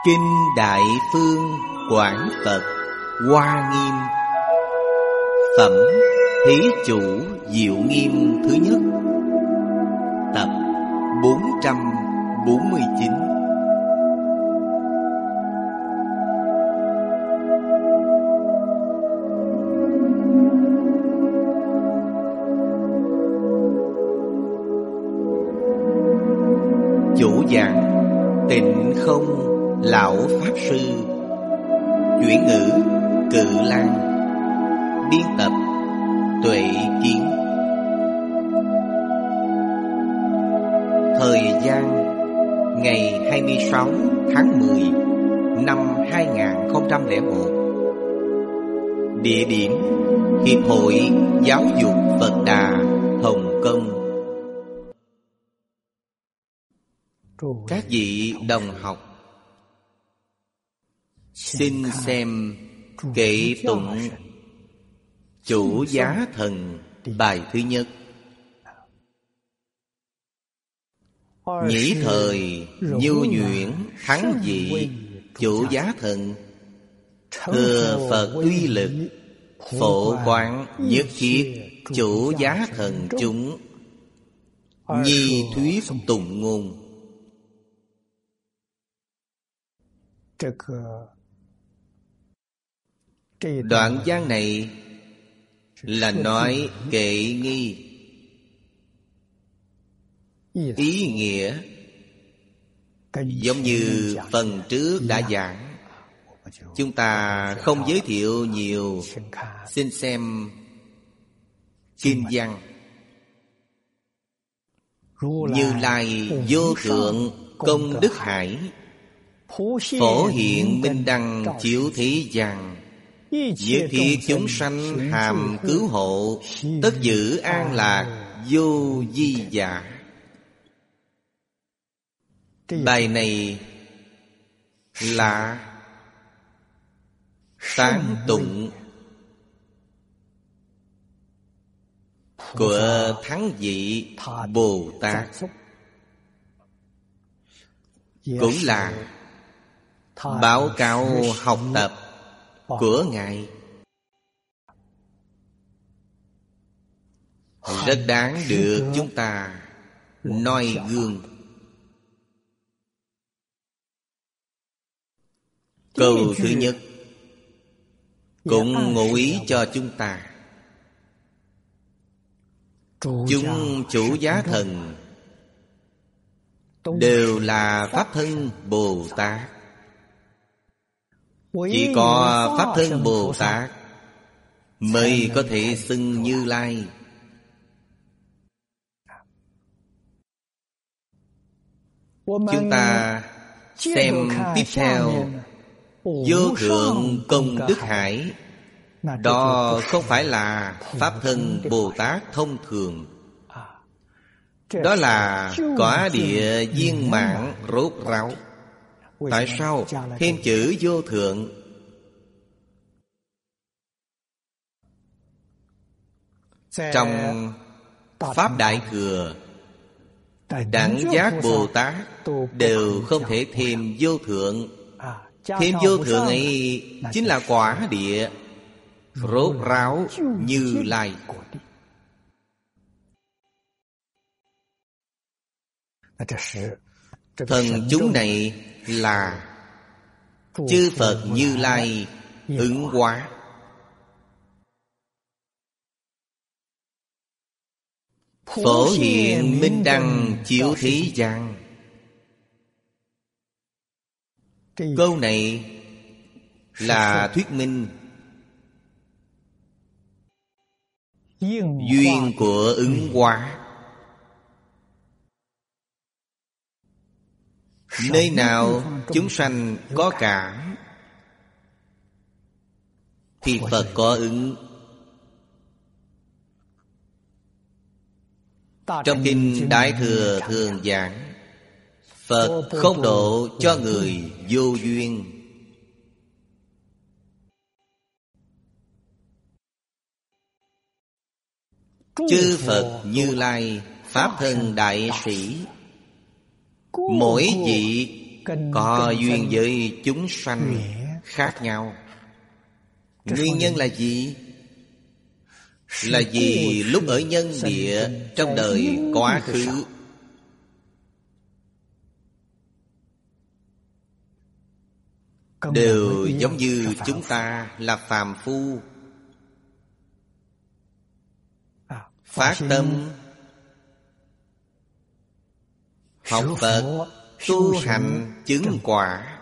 Kinh Đại Phương Quảng Phật Hoa Nghiêm. Phẩm Thí Chủ Diệu Nghiêm thứ nhất. Tập 449. Chủ giảng Tịnh Không Lão Pháp Sư. Chuyển ngữ Cự Lan. Biên tập Tuệ Kiến. Thời gian ngày 26 tháng 10 năm 2001. Địa điểm Hiệp hội Giáo dục Phật Đà Hồng Kông. Các vị đồng học, xin xem kệ tụng Chủ Giá Thần bài thứ nhất. Nhĩ thời nhu nhuyễn thắng dị Chủ Giá Thần. Thừa Phật uy lực phổ quán nhất thiết Chủ Giá Thần chúng. Nhi thuyết tụng ngôn. Đoạn văn này là nói kệ nghi. Ý nghĩa giống như phần trước đã giảng, chúng ta không giới thiệu nhiều. Xin xem kinh văn. Như Lai vô thượng công đức hải, phổ hiện minh đăng chiếu thế gian. Nhất thiết chúng sanh hàm cứu hộ, tất giữ an lạc vô di giả. Bài này là tán tụng của Thắng Vị Bồ Tát, cũng là báo cáo học tập của Ngài. Rất đáng được chúng ta noi gương. Câu thứ nhất cũng ngụ ý cho chúng ta. Chúng Chủ Giá Thần đều là Pháp Thân Bồ Tát. Chỉ có Pháp Thân Bồ Tát mới có thể xưng Như Lai. Chúng ta xem tiếp theo. Vô thượng công đức hải, đó không phải là Pháp Thân Bồ Tát thông thường. Đó là cõi địa viên mãn rốt ráo. Tại sao thêm chữ vô thượng? Trong Pháp Đại Thừa, Đẳng Giác Bồ Tát đều không thể thêm vô thượng. Thêm vô thượng ấy chính là quả địa rốt ráo Như Lai. Thần chúng này là chư Phật Như Lai ứng hóa. Phổ hiện minh đăng chiếu thế gian. Câu này là thuyết minh duyên của ứng hóa. Nơi nào chúng sanh có cảm thì Phật có ứng. Trong kinh Đại Thừa thường giảng, Phật không độ cho người vô duyên. Chư Phật Như Lai Pháp Thân Đại Sĩ, mỗi vị có duyên với chúng sanh khác nhau. Nguyên nhân là gì? Là vì lúc ở nhân địa, trong đời quá khứ, đều giống như chúng ta là phàm phu. Phát tâm học Phật, tu hành chứng quả,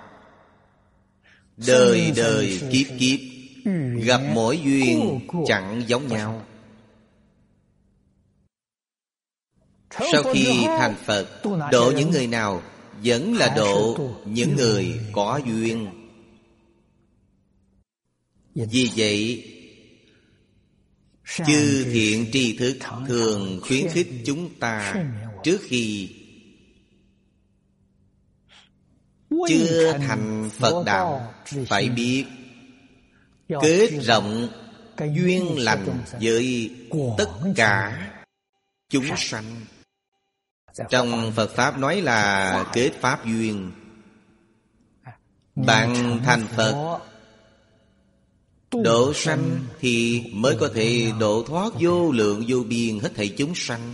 đời đời kiếp kiếp gặp mỗi duyên chẳng giống nhau. Sau khi thành Phật, độ những người nào? Vẫn là độ những người có duyên. Vì vậy, chư thiện tri thức thường khuyến khích chúng ta trước khi chưa thành Phật đạo phải biết kết rộng duyên lành với tất cả chúng sanh. Trong Phật Pháp nói là kết Pháp duyên. Bạn thành Phật, độ sanh thì mới có thể độ thoát vô lượng vô biên hết thảy chúng sanh.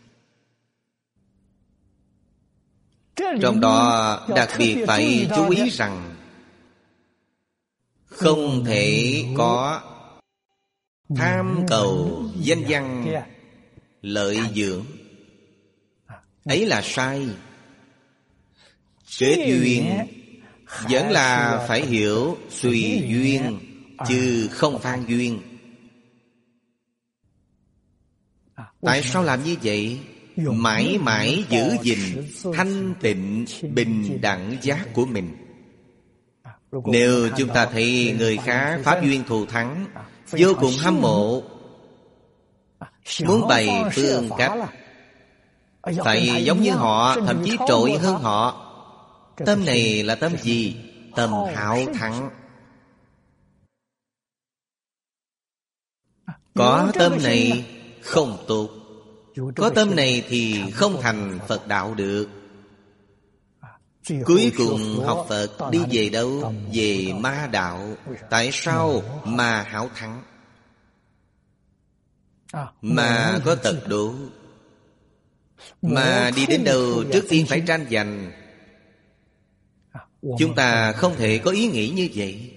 Trong đó đặc biệt phải chú ý rằng không thể có tham cầu danh văn lợi dưỡng. Ấy là sai. Kết duyên vẫn là phải hiểu tùy duyên, chứ không phan duyên. Tại sao làm như vậy? Mãi mãi giữ gìn thanh tịnh bình đẳng giác của mình. Nếu chúng ta thấy người khác pháp duyên thù thắng, vô cùng hâm mộ, muốn bày phương cách phải giống như họ, thậm chí trội hơn họ. Tâm này là tâm gì? Tâm hão thắng. Có tâm này không tốt. Có tâm này thì không thành Phật đạo được. Cuối cùng học Phật đi về đâu? Về ma đạo. Tại sao ma hão thắng? Ma có tật đố. Mà đi đến đâu trước tiên phải tranh giành. Chúng ta không thể có ý nghĩ như vậy.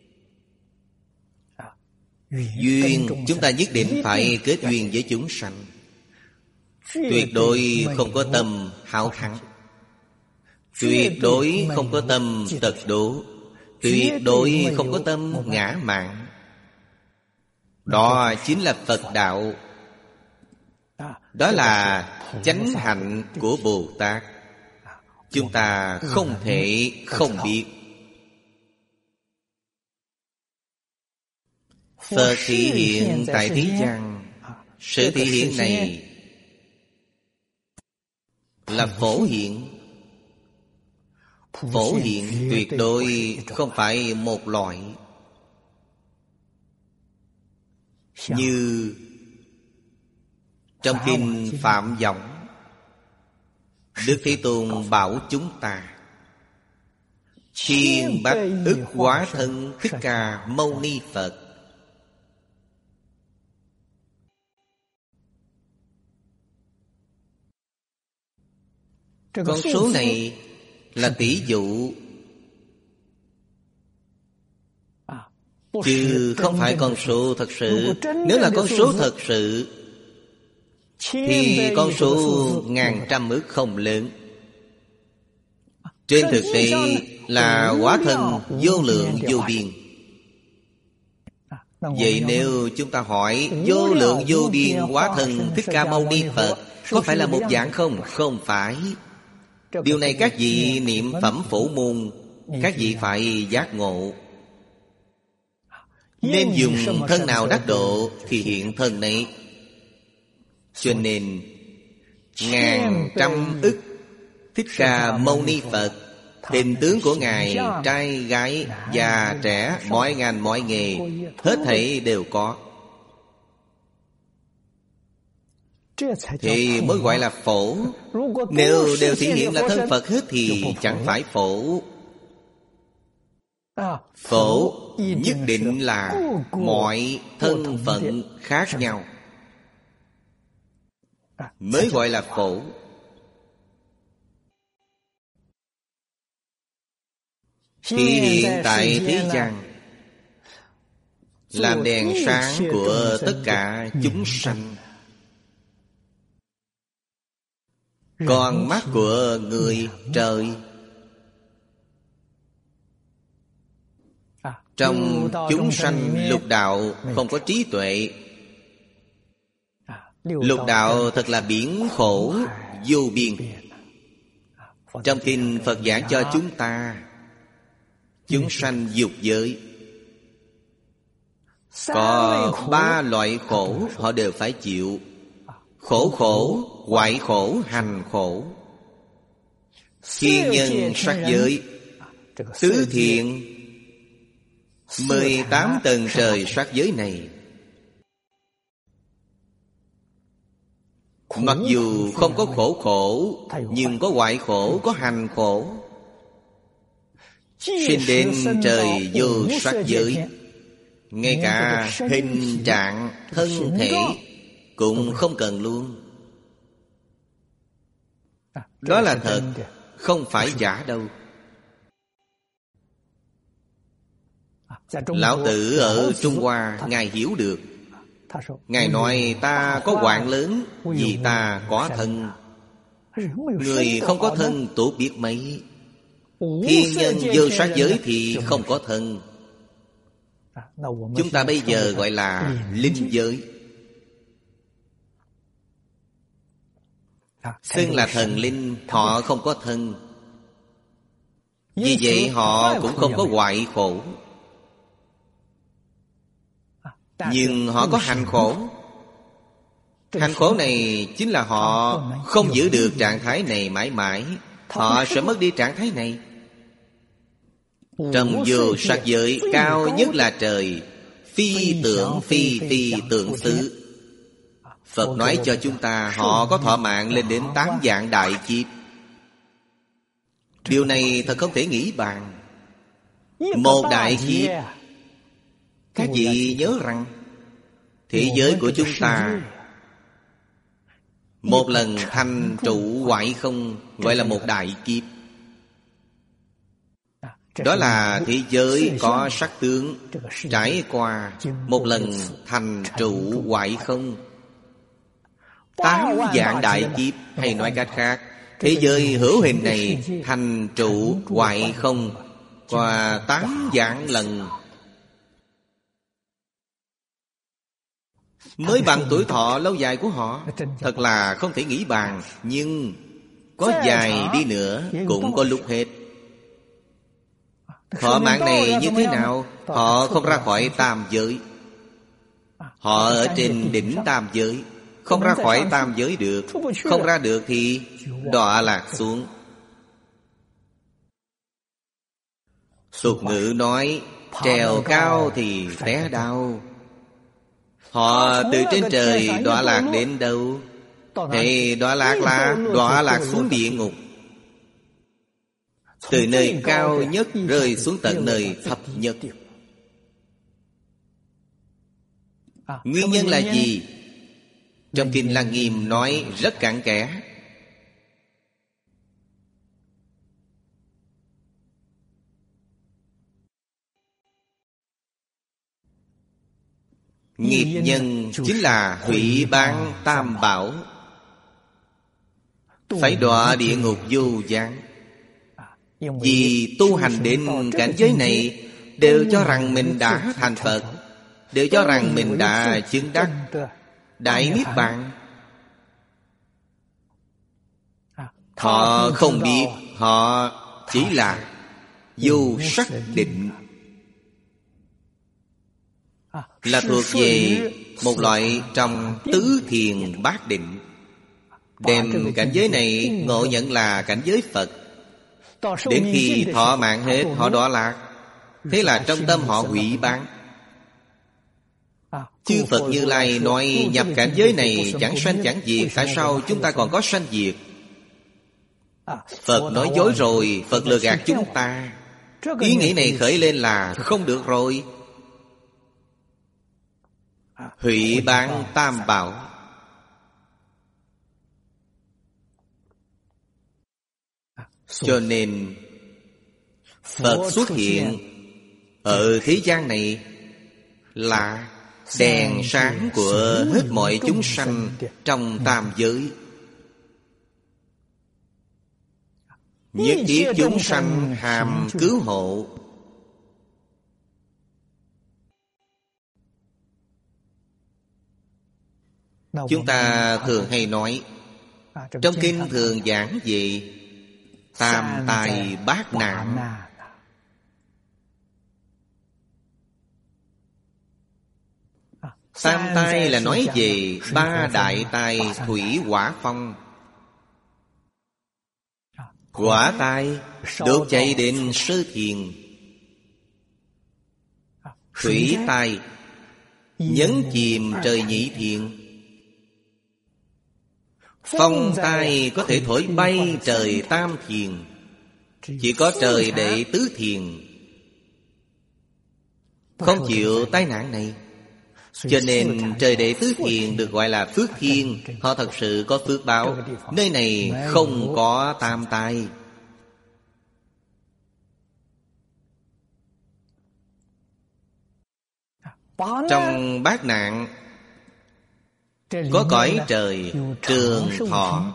Duyên chúng ta nhất định phải kết duyên với chúng sanh. Tuyệt đối không có tâm hão thắng. Tuyệt đối không có tâm tật đố. Tuyệt đối không có tâm ngã mạn. Đó chính là Phật đạo. Đó là chánh hạnh của Bồ Tát. Chúng ta không thể không biết. Phật thị hiện tại thế gian. Sự thị hiện này là phổ hiện. Phổ hiện tuyệt đối không phải một loại. Như trong kinh Phạm Võng, Đức Thế Tôn bảo chúng ta: Thiên bách ức hóa thân Thích Ca Mâu Ni Phật. Con số này là tỷ dụ, chứ không phải con số thật sự. Nếu là con số thật sự thì con số ngàn trăm ức không lớn. Trên thực tế là hóa thân vô lượng vô biên. Vậy nếu chúng ta hỏi vô lượng vô biên hóa thân Thích Ca Mâu Ni Phật có phải là một dạng không? Không phải. Điều này các vị niệm phẩm phổ môn, các vị phải giác ngộ. Nên dùng thân nào đắc độ thì hiện thân này. Cho nên ngàn trăm ức Thích Ca Mâu Ni Phật, hình tướng của Ngài trai gái già trẻ, mọi ngành mọi nghề, hết thảy đều có. thì mới gọi là phổ. Nếu đều thể hiện là thân Phật hết thì chẳng phải phổ. Phổ nhất định là mọi thân phận khác nhau mới gọi là phổ. Thì hiện tại thế gian làm đèn sáng của tất cả chúng sanh. Con mắt của người trời. Trong chúng sanh lục đạo không có trí tuệ. Lục đạo thật là biển khổ vô biên. Trong kinh Phật giảng cho chúng ta, chúng sanh dục giới có 3 loại khổ họ đều phải chịu. Khổ khổ, hoại khổ, hành khổ. Thiên nhân sắc giới, tứ thiện, 18 tầng trời sắc giới này, mặc dù không có khổ khổ, nhưng có hoại khổ, có hành khổ. Sinh đến trời vô sắc giới, ngay cả hình trạng, thân thể cũng không cần luôn. Đó là thật, không phải giả đâu. Lão Tử ở Trung Hoa, Ngài hiểu được. Ngài nói ta có hoạn lớn vì ta có thân. Người không có thân tốt biết mấy. Thiên nhân vô sắc giới thì không có thân. Chúng ta bây giờ gọi là linh giới. Xưng là thần linh, họ không có thân. Vì vậy họ cũng không có hoại khổ. Nhưng họ có hành khổ. Hành khổ này chính là họ không giữ được trạng thái này mãi mãi. Họ sẽ mất đi trạng thái này. Trong vô sắc giới cao nhất là trời. Phi tưởng phi phi tưởng xứ. Phật nói cho chúng ta họ có thọ mạng lên đến 8 vạn đại kiếp. Điều này thật không thể nghĩ bàn. Một đại kiếp. Các vị nhớ rằng thế giới của chúng ta một lần thành trụ hoại không gọi là một đại kiếp. Đó là thế giới có sắc tướng trải qua một lần thành trụ hoại không 8 vạn đại kiếp. Hay nói cách khác, thế giới hữu hình này thành trụ hoại không qua 8 vạn lần mới bằng tuổi thọ lâu dài của họ. Thật là không thể nghĩ bàn. Nhưng có dài đi nữa cũng có lúc hết. Thọ mạng này như thế nào? Họ không ra khỏi tam giới. Họ ở trên đỉnh tam giới, không ra khỏi tam giới được. Không ra được thì đọa lạc xuống. Tục ngữ nói trèo cao thì té đau. Họ từ trên trời đọa lạc đến đâu? Thì đọa lạc là đọa lạc xuống địa ngục. Từ nơi cao nhất rơi xuống tận nơi thấp nhất. Nguyên nhân là gì? Trong Kinh Lăng Nghiêm nói rất cặn kẽ. Nghiệp nhân chính là hủy bán tam bảo, phải đọa địa ngục vô gián. Vì tu hành đến cảnh giới này đều cho rằng mình đã thành Phật, đều cho rằng mình đã chứng đắc Đại Niết Bàn. Họ không biết, họ chỉ là vô sắc định, là thuộc về một loại trong tứ thiền bát định. Đem cảnh giới này ngộ nhận là cảnh giới Phật. Đến khi thọ mạng hết họ đọa lạc. Thế là trong tâm họ hủy bán. Chư Phật Như Lai nói nhập cảnh giới này chẳng sanh chẳng diệt. Tại sao chúng ta còn có sanh diệt? Phật nói dối rồi, Phật lừa gạt chúng ta. Ý nghĩ này khởi lên là không được rồi. Hủy bán tam bảo. Cho nên Phật xuất hiện ở thế gian này là đèn sáng của hết mọi chúng sanh trong tam giới. Nhất thiết chúng sanh hàm cứu hộ. Chúng ta thường hay nói, trong kinh thường giảng về tam tai bát nạn. Tam tai là nói về ba đại tai thủy hỏa phong. Hỏa tai đốt cháy đến sơ thiền. Thủy tai nhấn chìm trời nhị thiền. Phong tai có thể thổi bay trời tam thiền. Chỉ có trời đệ tứ thiền không chịu tai nạn này. Cho nên trời đệ tứ thiền được gọi là phước thiên. Họ thật sự có phước báo. Nơi này không có tam tai. Trong bát nạn có cõi trời trường thọ.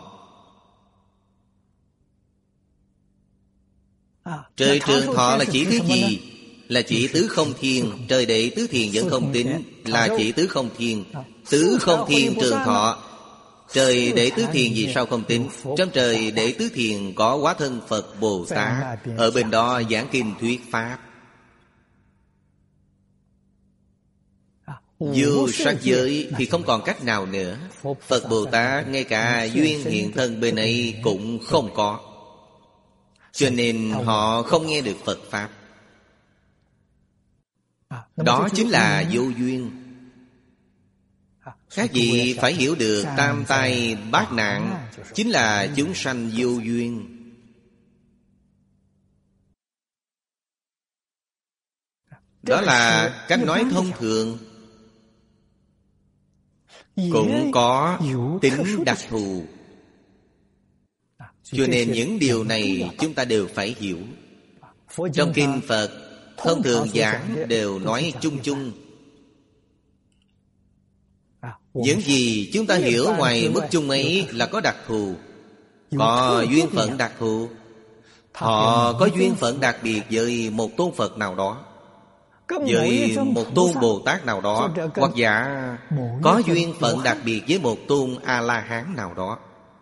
Trời trường thọ là chỉ thứ gì? Là chỉ tứ không thiên. Trời đệ tứ thiền vẫn không tính, là chỉ tứ không thiên. Tứ không thiên trường thọ. Trời đệ tứ thiền vì sao không tính? Trong trời đệ tứ thiền có hóa thân Phật Bồ Tát ở bên đó giảng kinh thuyết pháp. Vô sắc giới thì không còn cách nào nữa. Phật Bồ Tát ngay cả duyên hiện thân bên ấy cũng không có. Cho nên họ không nghe được Phật pháp. Đó chính là vô duyên. Các vị phải hiểu được tam tai bát nạn chính là chúng sanh vô duyên. Đó là cách nói thông thường. Cũng có tính đặc thù. Cho nên những điều này chúng ta đều phải hiểu. Trong kinh Phật thông thường giảng đều nói chung chung. Những gì chúng ta hiểu ngoài mức chung ấy là có đặc thù. Có duyên phận đặc thù. Họ có duyên phận đặc biệt với một tôn Phật nào đó, với một tôn Bồ Tát nào đó, hoặc giả có duyên phận đặc biệt với một tôn A-la-hán nào đó.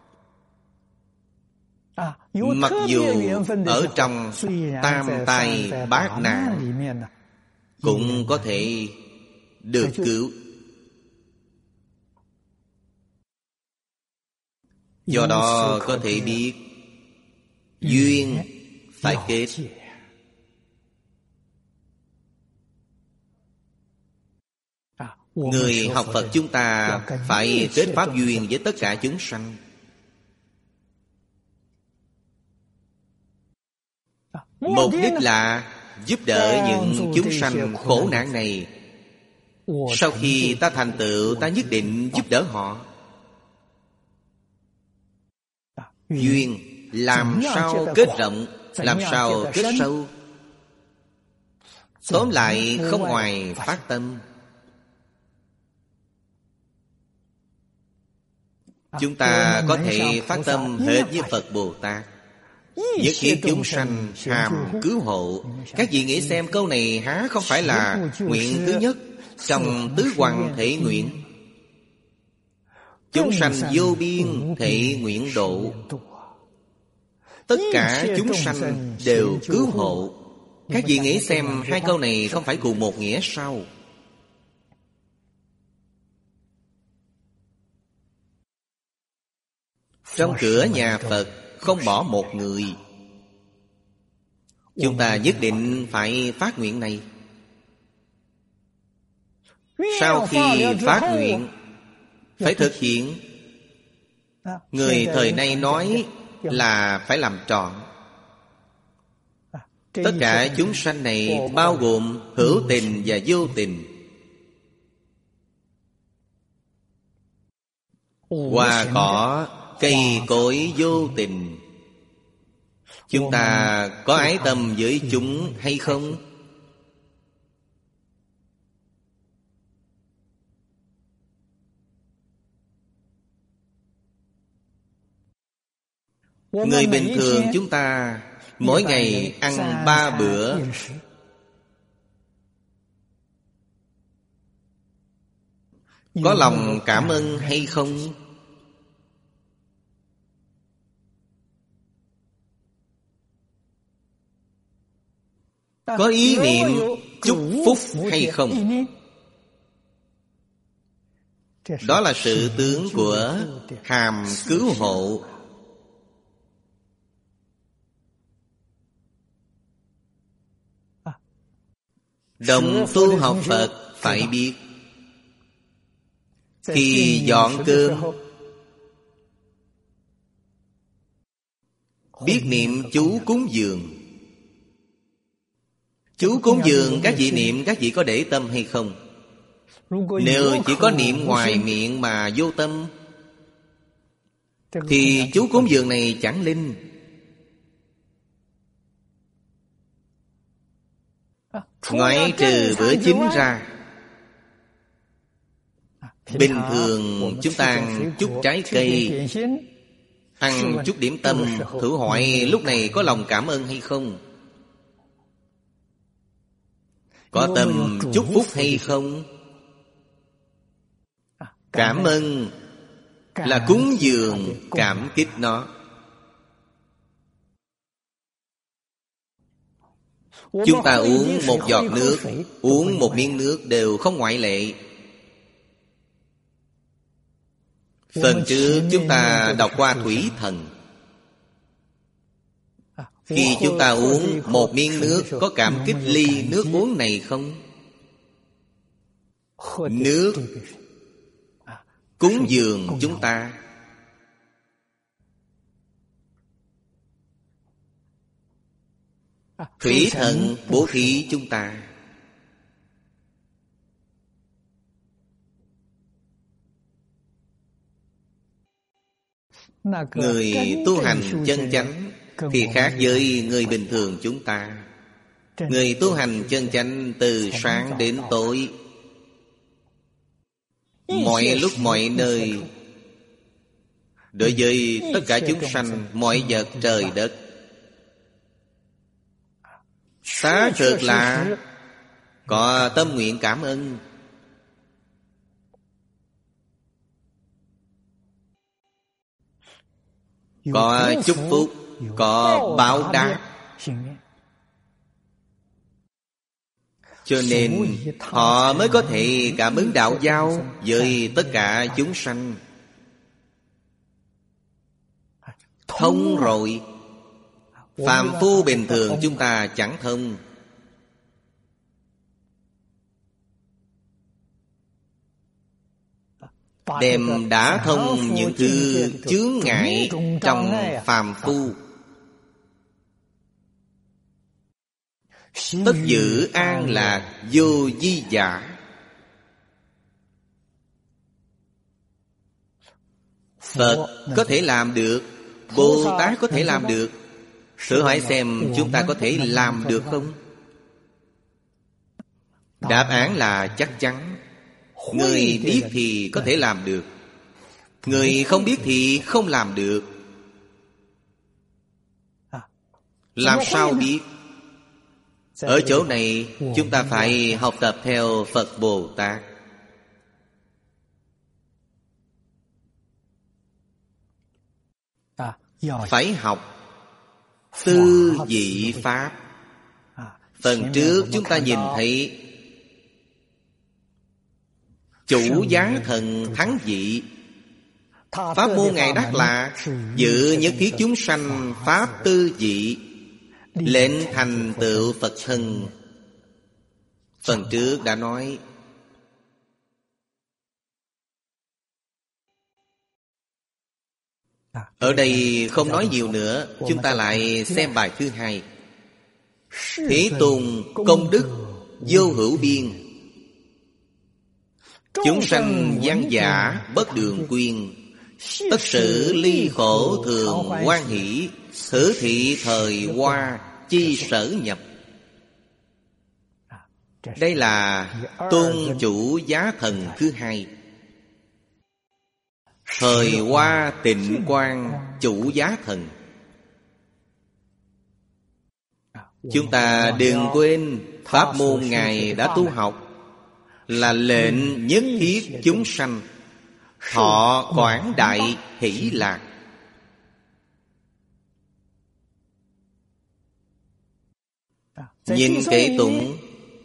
Mặc dù ở trong tam tai bát nạn cũng có thể được cứu. Do đó có thể biết duyên phải kết. Người học Phật chúng ta phải kết pháp duyên với tất cả chúng sanh. Mục đích là giúp đỡ những chúng sanh khổ nạn này. Sau khi ta thành tựu, ta nhất định giúp đỡ họ. Duyên làm sao kết rộng, làm sao kết sâu. Tóm lại không ngoài phát tâm. Chúng ta có thể phát tâm hệt như Phật Bồ Tát, nhất thiết chúng sanh hàm cứu hộ. Các vị nghĩ xem, câu này há không phải là nguyện thứ nhất trong tứ hoằng thể nguyện. Chúng sanh vô biên thể nguyện độ. Tất cả chúng sanh đều cứu hộ. Các vị nghĩ xem, hai câu này không phải cùng một nghĩa sao? Trong cửa nhà Phật không bỏ một người. Chúng ta nhất định phải phát nguyện này. Sau khi phát nguyện phải thực hiện. Người thời nay nói là phải làm trọn. Tất cả chúng sanh này bao gồm hữu tình và vô tình. Hoa cỏ, cây cối vô tình. Chúng ta có ái tâm với chúng hay không? Người bình thường chúng ta mỗi ngày ăn 3 bữa. Có lòng cảm ơn hay không? Có ý niệm chúc phúc hay không? Đó là sự tướng của hàm cứu hộ. Đồng tu học Phật phải biết, khi dọn cơm biết niệm chú cúng dường. Chú cúng dường các vị niệm, các vị có để tâm hay không? Nếu chỉ có niệm ngoài miệng mà vô tâm thì chú cúng dường này chẳng linh. Ngoại trừ bữa chính ra, bình thường chúng ta ăn chút trái cây, ăn chút điểm tâm, thử hỏi lúc này có lòng cảm ơn hay không? Có tâm chúc phúc hay không? Cảm ơn là cúng dường, cảm kích nó. Chúng ta uống một giọt nước, uống một miếng nước đều không ngoại lệ. Phần trước chúng ta đọc qua Thủy Thần. Khi chúng ta uống một miếng nước, có cảm kích ly nước uống này không? Nước cúng dường chúng ta. Thủy Thần bố thí chúng ta. Người tu hành chân chánh thì khác với người bình thường chúng ta. Người tu hành chân chánh từ sáng đến tối, mọi lúc mọi nơi, đối với tất cả chúng sanh, mọi vật trời đất, xác thực là có tâm nguyện cảm ơn. Có chúc phúc, có báo đáp. Cho nên họ mới có thể cảm ứng đạo giao với tất cả chúng sanh. Thông rồi. Phàm phu bình thường chúng ta chẳng thông. Đem đã thông những thứ chướng ngại trong phàm phu, tất giữ an lạc vô di giả. Phật có thể làm được, Bồ Tát có thể làm được. Thử hỏi xem chúng ta có thể làm được không? Đáp án là chắc chắn. Người biết thì có thể làm được, người không biết thì không làm được. Làm sao biết? Ở chỗ này chúng ta phải học tập theo Phật Bồ Tát. Phải học tư vị Pháp. Phần trước chúng ta nhìn thấy chủ giá thần thắng vị. Pháp môn Ngài Đắc Lạ dự nhất thiết chúng sanh pháp tư vị, lệnh thành tựu Phật thân. Phần trước đã nói Ở đây không nói nhiều nữa, chúng ta lại xem bài thứ hai. Thế Tôn công đức vô hữu biên, chúng sanh văn giả bất đường quyên, tất sự ly khổ thường hoan hỷ, thử thị thời hoa chi sở nhập. Đây là tôn chủ giá thần thứ hai. Thời hoa tịnh quang chủ giá thần. Chúng ta đừng quên pháp môn Ngài đã tu học là lệnh nhất thiết chúng sanh thọ quảng đại hỷ lạc. Nhìn kệ tụng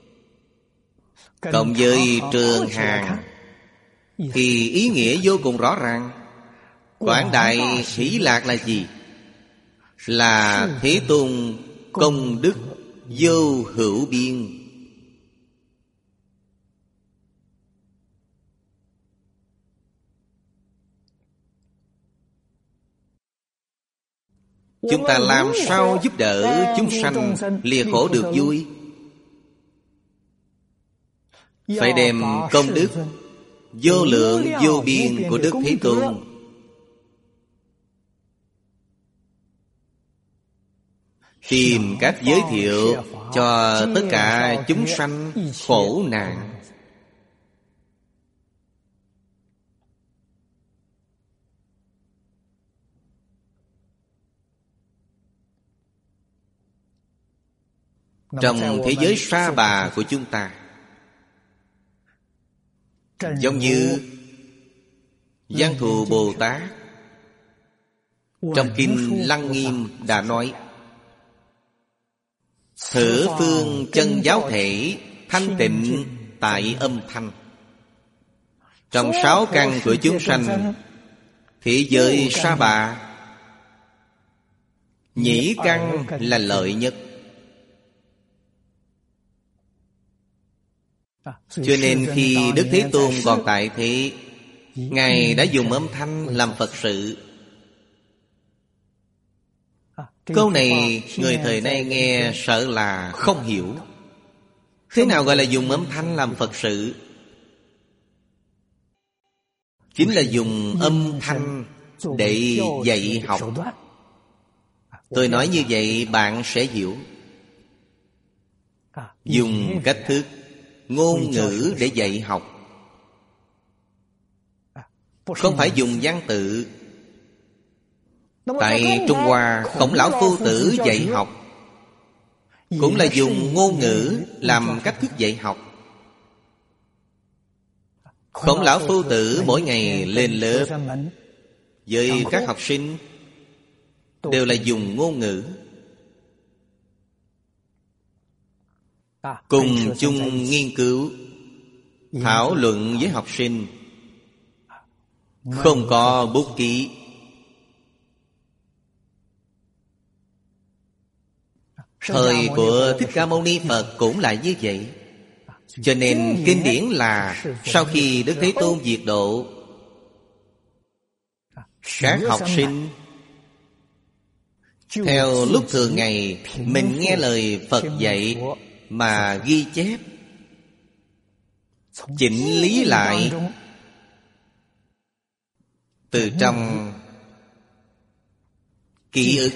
cộng với Trường Hàng thì ý nghĩa vô cùng rõ ràng. Quảng đại hỷ lạc là gì? Là Thế Tôn công đức vô hữu biên. Chúng ta làm sao giúp đỡ chúng sanh lìa khổ được vui? Phải đem công đức vô lượng vô biên của Đức Thế Tôn tìm cách giới thiệu cho tất cả chúng sanh khổ nạn. Trong thế giới sa bà của chúng ta, giống như Văn Thù Bồ Tát trong Kinh Lăng Nghiêm đã nói: Thử phương chân giáo thể thanh tịnh tại âm thanh. Trong 6 căn của chúng sanh, thế giới sa bà, nhĩ căn là lợi nhất. Cho nên khi Đức Thế Tôn còn tại thế, Ngài đã dùng âm thanh làm Phật sự. Câu này người thời nay nghe sợ là không hiểu. Thế nào gọi là dùng âm thanh làm Phật sự? Chính là dùng âm thanh để dạy học. Tôi nói như vậy bạn sẽ hiểu. Dùng cách thức ngôn ngữ để dạy học, không phải dùng văn tự. Tại Trung Hoa, Khổng Lão Phu Tử dạy học cũng là dùng ngôn ngữ làm cách thức dạy học. Khổng Lão Phu Tử mỗi ngày lên lớp với các học sinh đều là dùng ngôn ngữ, cùng chung nghiên cứu, thảo luận với học sinh, không có bút ký. Thời của Thích Ca Mâu Ni Phật cũng là như vậy. Cho nên kinh điển là sau khi Đức Thế Tôn diệt độ, các học sinh theo lúc thường ngày mình nghe lời Phật dạy mà ghi chép, chỉnh lý lại từ trong ký ức.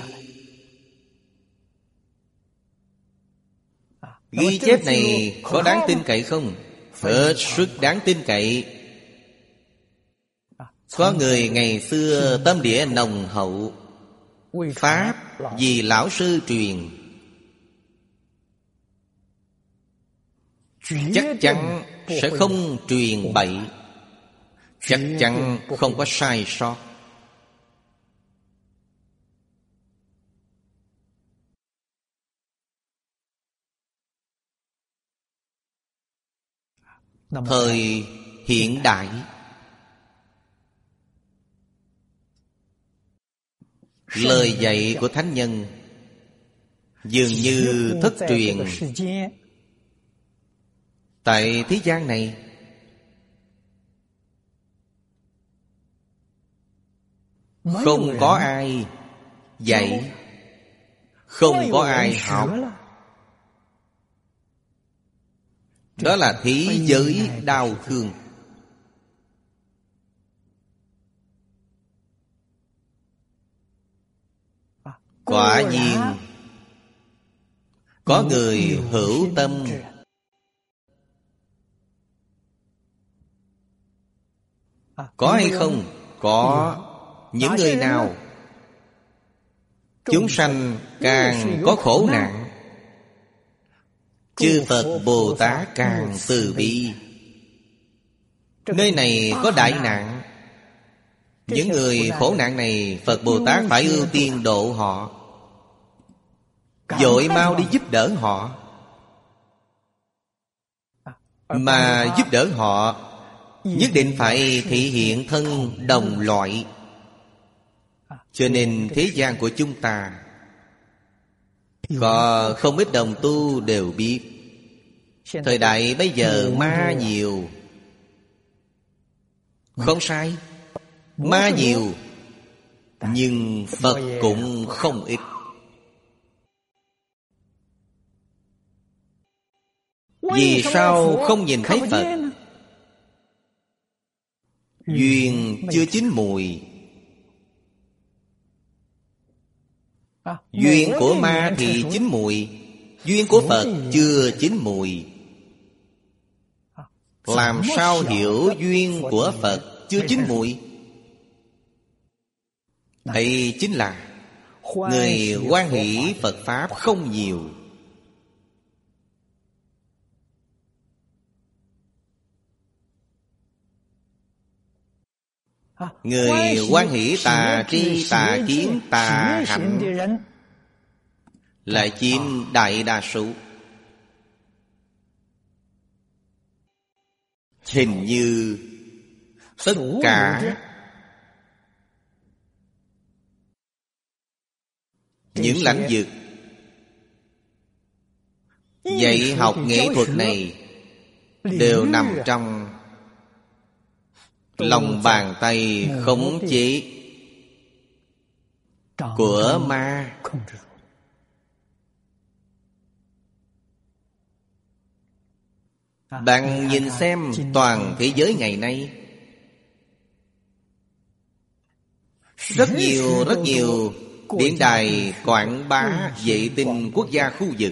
Ghi chép này có đáng tin cậy không? Hết sức đáng tin cậy. Có người ngày xưa tâm địa nồng hậu, pháp vì lão sư truyền, chắc chắn sẽ không truyền bậy, chắc chắn không có sai sót. Thời hiện đại, lời dạy của thánh nhân dường như thất truyền tại thế gian này. Không có ai dạy, không có ai học. Đó là thế giới đau thương. Quả nhiên có người hữu tâm. Có hay không? Có. Những người nào? Chúng sanh càng có khổ nạn, chư Phật Bồ Tát càng từ bi. Nơi này có đại nạn, những người khổ nạn này Phật Bồ Tát phải ưu tiên độ họ, vội mau đi giúp đỡ họ. Mà giúp đỡ họ nhất định phải thể hiện thân đồng loại. Cho nên thế gian của chúng ta có không ít đồng tu đều biết, thời đại bây giờ ma nhiều. Không sai, ma nhiều, nhưng Phật cũng không ít. Vì sao không nhìn thấy Phật? Duyên chưa chín mùi. Duyên của ma thì chín mùi, duyên của Phật chưa chín mùi. Làm sao hiểu duyên của Phật chưa chín mùi? Đây chính là người hoan hỷ Phật Pháp không nhiều. Người hoan hỷ tà tri tà kiến tà hạnh lại chiếm đại đa số. Hình như tất cả những lãnh vực dạy học nghệ thuật này đều nằm trong lòng bàn tay khống chế của ma. Bạn nhìn xem toàn thế giới ngày nay, rất nhiều điện đài quảng bá vệ tinh quốc gia khu vực.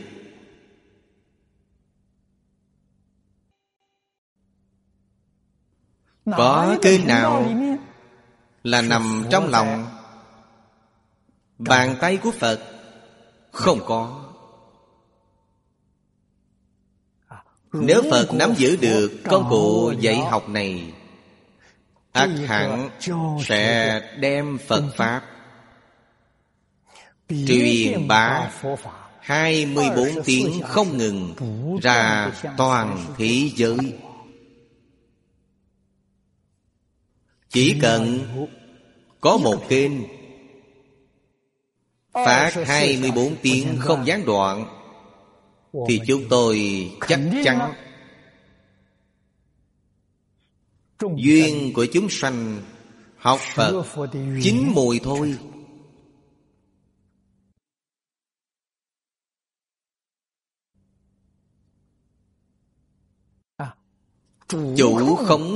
Có kênh nào là nằm trong lòng bàn tay của Phật? Không có. Nếu Phật nắm giữ được công cụ dạy học này, ắt hẳn sẽ đem Phật Pháp truyền bá 24 tiếng không ngừng ra toàn thế giới. Chỉ cần có một kênh phát 24 tiếng không gián đoạn thì chúng tôi chắc chắn duyên của chúng sanh học Phật chín mùi thôi. Chủ khống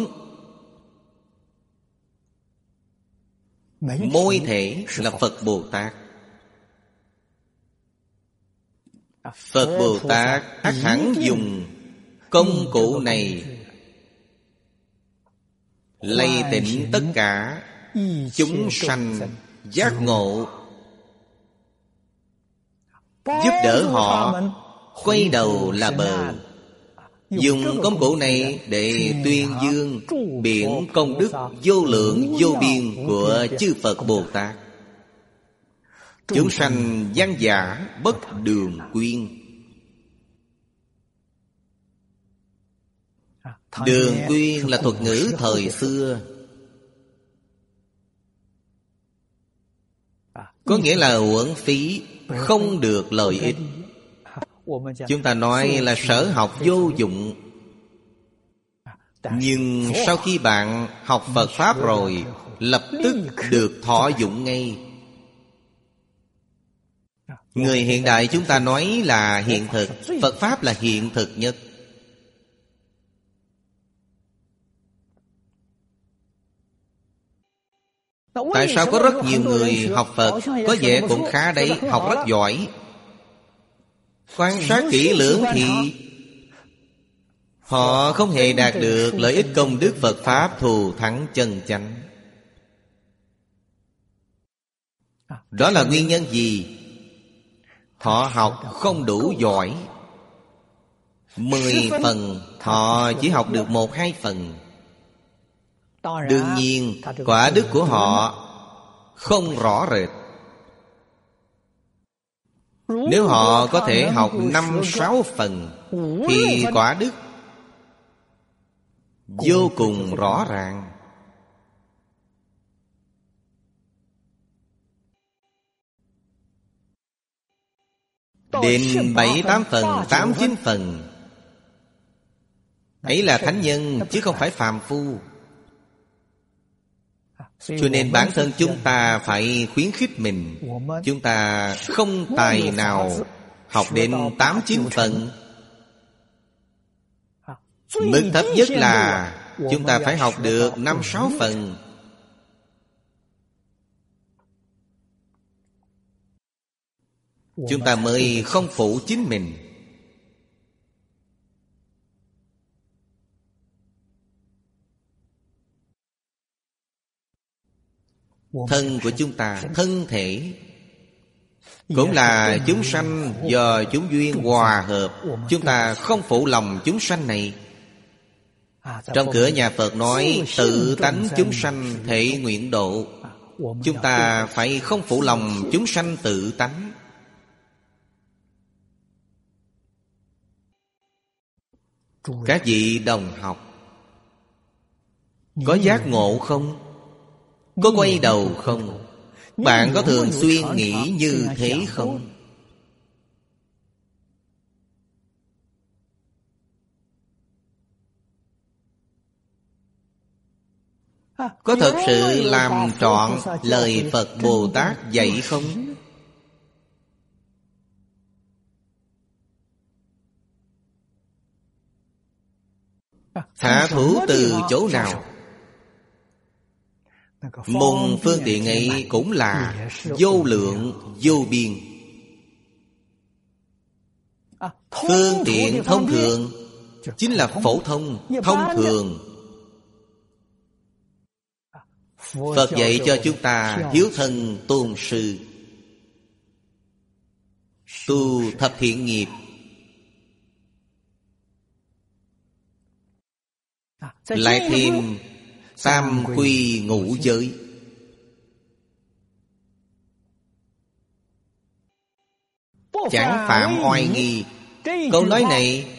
môi thể là Phật Bồ Tát. Phật Bồ Tát ắt hẳn dùng công cụ này lay tỉnh tất cả chúng sanh giác ngộ, giúp đỡ họ quay đầu là bờ. Dùng công cụ này để tuyên dương biển công đức vô lượng vô biên của chư Phật Bồ Tát. Chúng sanh văn giả bất đường quyên. Đường quyên là thuật ngữ thời xưa, có nghĩa là uổng phí, không được lợi ích. Chúng ta nói là sở học vô dụng. Nhưng sau khi bạn học Phật Pháp rồi, lập tức được thọ dụng ngay. Người hiện đại chúng ta nói là hiện thực, Phật Pháp là hiện thực nhất. Tại sao có rất nhiều người học Phật có vẻ cũng khá đấy, học rất giỏi, quan sát kỹ lưỡng thì họ không hề đạt được lợi ích công đức Phật Pháp thù thắng chân chánh. Đó là nguyên nhân gì? Họ học không đủ giỏi. 10 phần họ chỉ học được 1-2 phần. Đương nhiên quả đức của họ không rõ rệt. Nếu họ có thể học 5-6 phần thì quả đức vô cùng rõ ràng. Đến 7-8 phần, 8-9 phần, ấy là thánh nhân chứ không phải phàm phu. Cho nên bản thân chúng ta phải khuyến khích mình. Chúng ta không tài nào học đến 8-9 phần. Mức thấp nhất là chúng ta phải học được 5-6 phần. Chúng ta mới không phụ chính mình. Thân của chúng ta, thân thể cũng là chúng sanh do chúng duyên hòa hợp. Chúng ta không phụ lòng chúng sanh này. Trong cửa nhà Phật nói tự tánh chúng sanh thể nguyện độ. Chúng ta phải không phụ lòng chúng sanh tự tánh. Các vị đồng học, có giác ngộ không? Có quay đầu không? Bạn có thường xuyên nghĩ như thế không? Có thật sự làm trọn lời Phật Bồ Tát dạy không? Thả thủ từ chỗ nào? Môn phương tiện ấy cũng là vô lượng vô biên. Phương tiện thông thường chính là phổ thông, thông thường. Phật dạy cho chúng ta hiếu thân tôn sư, tu thập thiện nghiệp, lại thêm tam quy ngũ giới. Chẳng phạm oai nghi. Câu nói này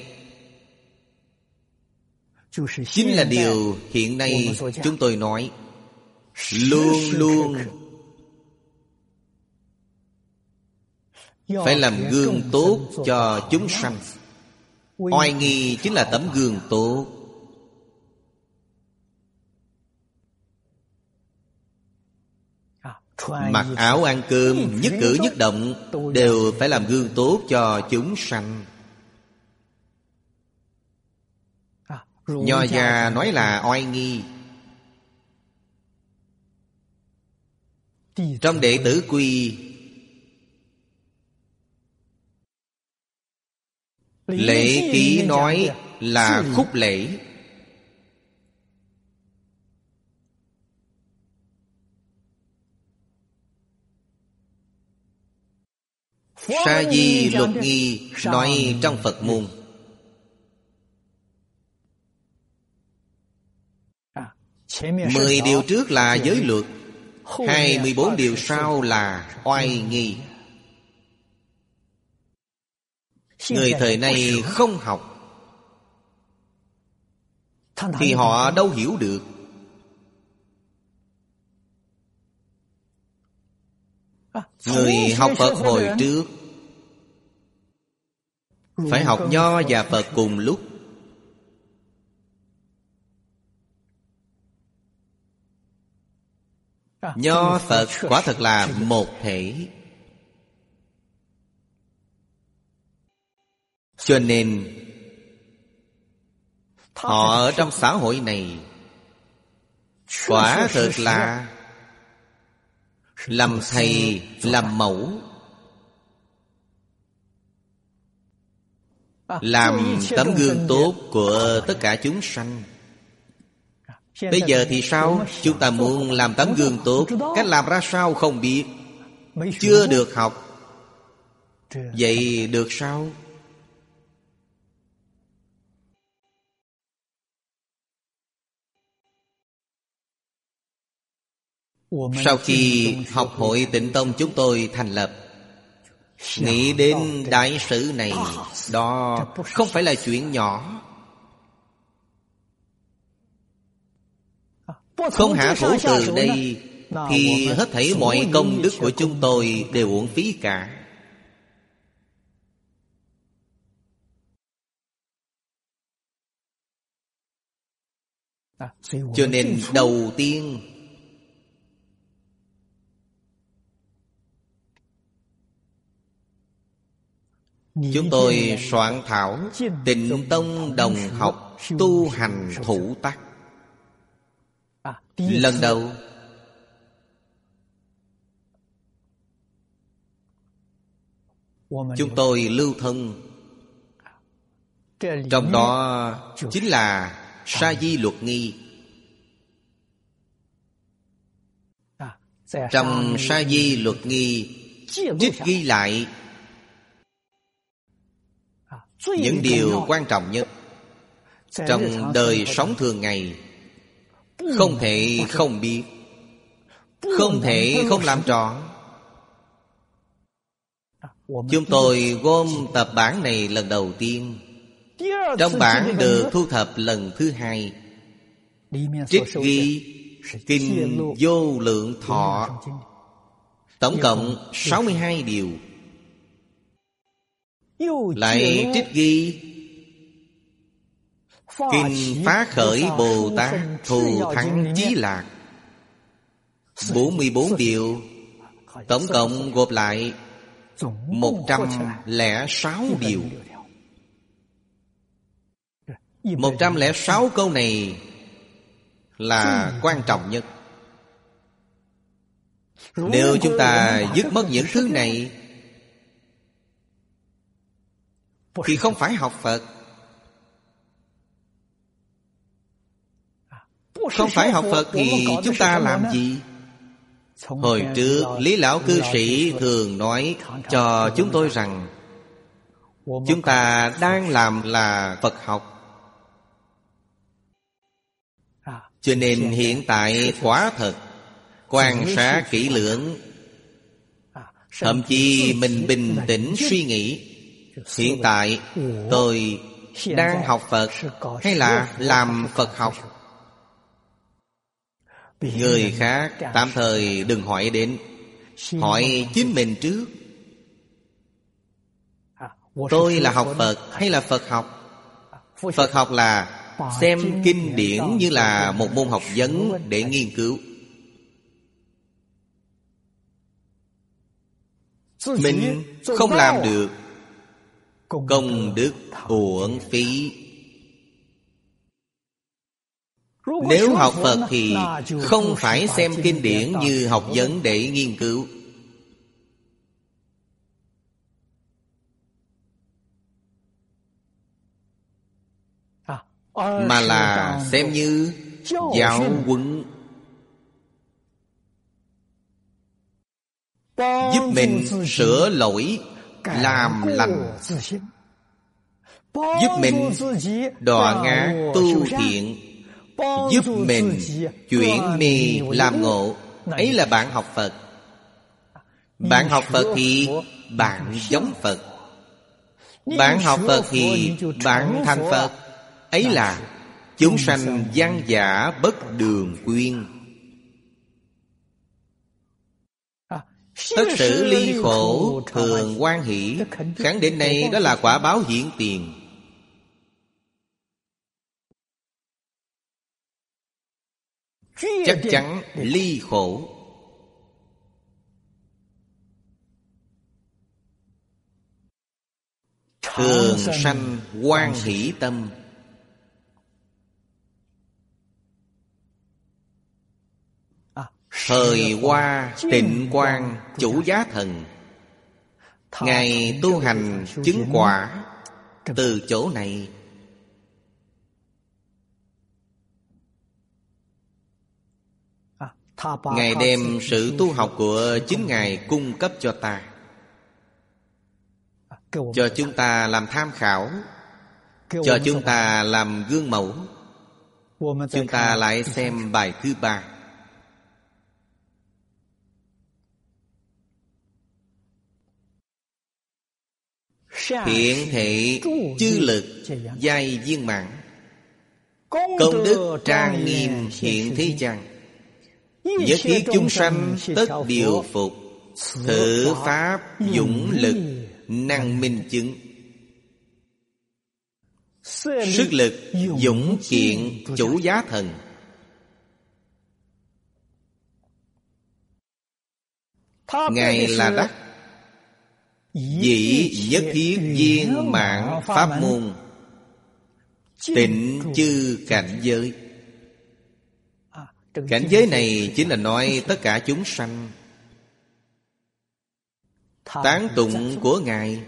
chính là điều hiện nay chúng tôi nói. Luôn luôn phải làm gương tốt cho chúng sanh. Oai nghi chính là tấm gương tốt. Mặc áo ăn cơm, nhất cử nhất động đều phải làm gương tốt cho chúng sanh. Nho gia nói là oai nghi. Trong đệ tử quy, lễ ký nói là khúc lễ. Sa di luật nghi nói trong Phật môn. Mười điều trước là giới luật, 24 điều sau là oai nghi. Người thời nay không học thì họ đâu hiểu được. Người học Phật hồi trước phải học Nho và Phật cùng lúc. Nho Phật quả thật là một thể. Cho nên họ ở trong xã hội này quả thật là làm thầy làm mẫu, làm tấm gương tốt của tất cả chúng sanh. Bây giờ thì sao? Chúng ta muốn làm tấm gương tốt, cách làm ra sao không biết, chưa được học. Vậy được sao? Sau khi học hội Tịnh Tông chúng tôi thành lập, nghĩ đến đại sự này, đó không phải là chuyện nhỏ. Không hạ thủ từ đây thì hết thảy mọi công đức của chúng tôi đều uổng phí cả. Cho nên đầu tiên chúng tôi soạn thảo Tịnh Tông Đồng Học Tu Hành Thủ Tắc. Lần đầu chúng tôi lưu thông, trong đó chính là Sa Di Luật Nghi. Trong Sa Di Luật Nghi trích ghi lại những điều quan trọng nhất trong đời sống thường ngày, không thể không biết, không thể không làm trọn. Chúng tôi gom tập bản này lần đầu tiên. Trong bản được thu thập lần thứ hai, trích ghi Kinh Vô Lượng Thọ, tổng cộng 62 điều. Lại trích ghi Kinh Phá Khởi Bồ Tát Thù Thắng Chí Lạc, 44 điều, tổng cộng gộp lại 106 điều. 106 câu này là quan trọng nhất. Nếu chúng ta dứt mất những thứ này thì không phải học Phật. Không phải học Phật thì chúng ta làm gì? Hồi trước Lý Lão Cư Sĩ thường nói cho chúng tôi rằng chúng ta đang làm là Phật học. Cho nên hiện tại quả thật quan sát kỹ lưỡng, thậm chí mình bình tĩnh suy nghĩ, hiện tại tôi đang học Phật hay là làm Phật học? Người khác tạm thời đừng hỏi đến, hỏi chính mình trước. Tôi là học Phật hay là Phật học? Phật học là xem kinh điển như là một môn học vấn để nghiên cứu. Mình không làm được, công đức uổng phí. Nếu học Phật thì không phải xem kinh điển như học vấn để nghiên cứu, mà là xem như giáo huấn, giúp mình sửa lỗi làm lành, giúp mình đọa ngã tu thiện, giúp mình chuyển mê làm ngộ. Ấy là bạn học Phật. Bạn học Phật thì bạn giống Phật. Bạn học Phật thì bạn thành Phật. Ấy là chúng sanh văn giả bất đường quyên. Tất sự ly khổ thường hoan hỷ. Khẳng định này đó là quả báo hiện tiền. Chắc chắn ly khổ. thường sanh hoan hỷ tâm. Thời Hoa Tịnh Quang Chủ Giá Thần, Ngài tu hành chứng quả từ chỗ này. Ngài đem sự tu học của chính Ngài cung cấp cho ta, cho chúng ta làm tham khảo, cho chúng ta làm gương mẫu. Chúng ta lại xem bài thứ 3. Thiện thể chư lực giai viên mãn, công đức trang nghiêm hiện thế gian. Nhất thiết chúng sanh tất điều phục, thử pháp dũng lực năng minh chứng. Sức lực dũng kiện Chủ Giá Thần. Ngài là đắc dĩ nhất thiết viên mãn pháp môn, tịnh chư cảnh giới. Cảnh giới này chính là nói tất cả chúng sanh. Tán tụng của Ngài.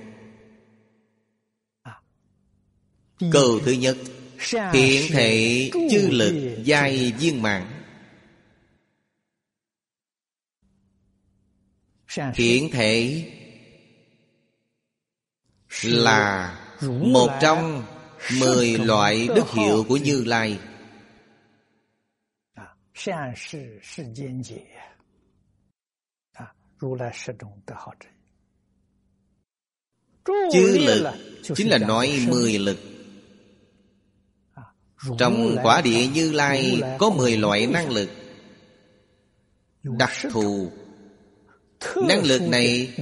Câu thứ nhất: thiện thể chư lực giai viên mãn. Thiện thể là một trong 10 loại đức hiệu của Như Lai. Chư lực chính là nói 10 lực. Trong quả địa Như Lai có 10 loại năng lực đặc thù. Năng lực này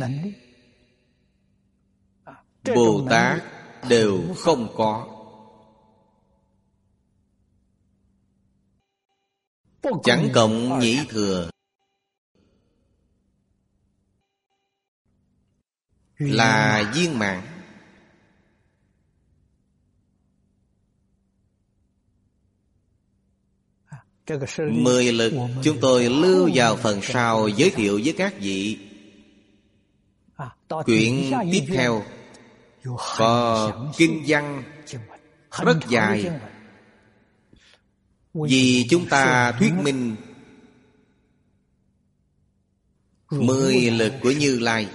Bồ Tát đều không có. Chẳng cộng nhĩ thừa là viên mãn. Mười lực chúng tôi lưu vào phần sau giới thiệu với các vị. Quyển tiếp theo có kinh văn rất dài, vì chúng ta thuyết minh 10 lực của Như Lai.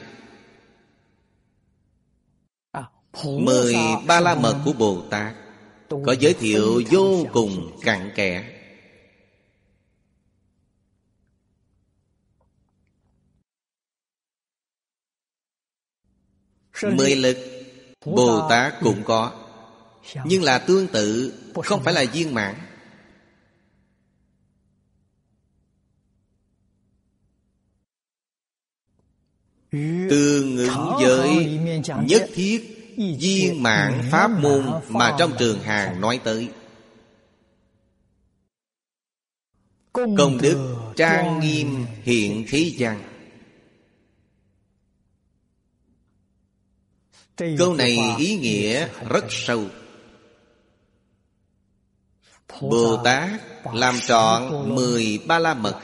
10 Ba La Mật của Bồ Tát có giới thiệu vô cùng cặn kẽ. Mười lực Bồ Tát cũng có, nhưng là tương tự, không phải là viên mãn. Tương ứng với nhất thiết viên mãn pháp môn mà trong Trường Hàn nói tới. Công đức trang nghiêm hiện thế gian. Câu này ý nghĩa rất sâu. Bồ Tát làm trọn 10 Ba La Mật.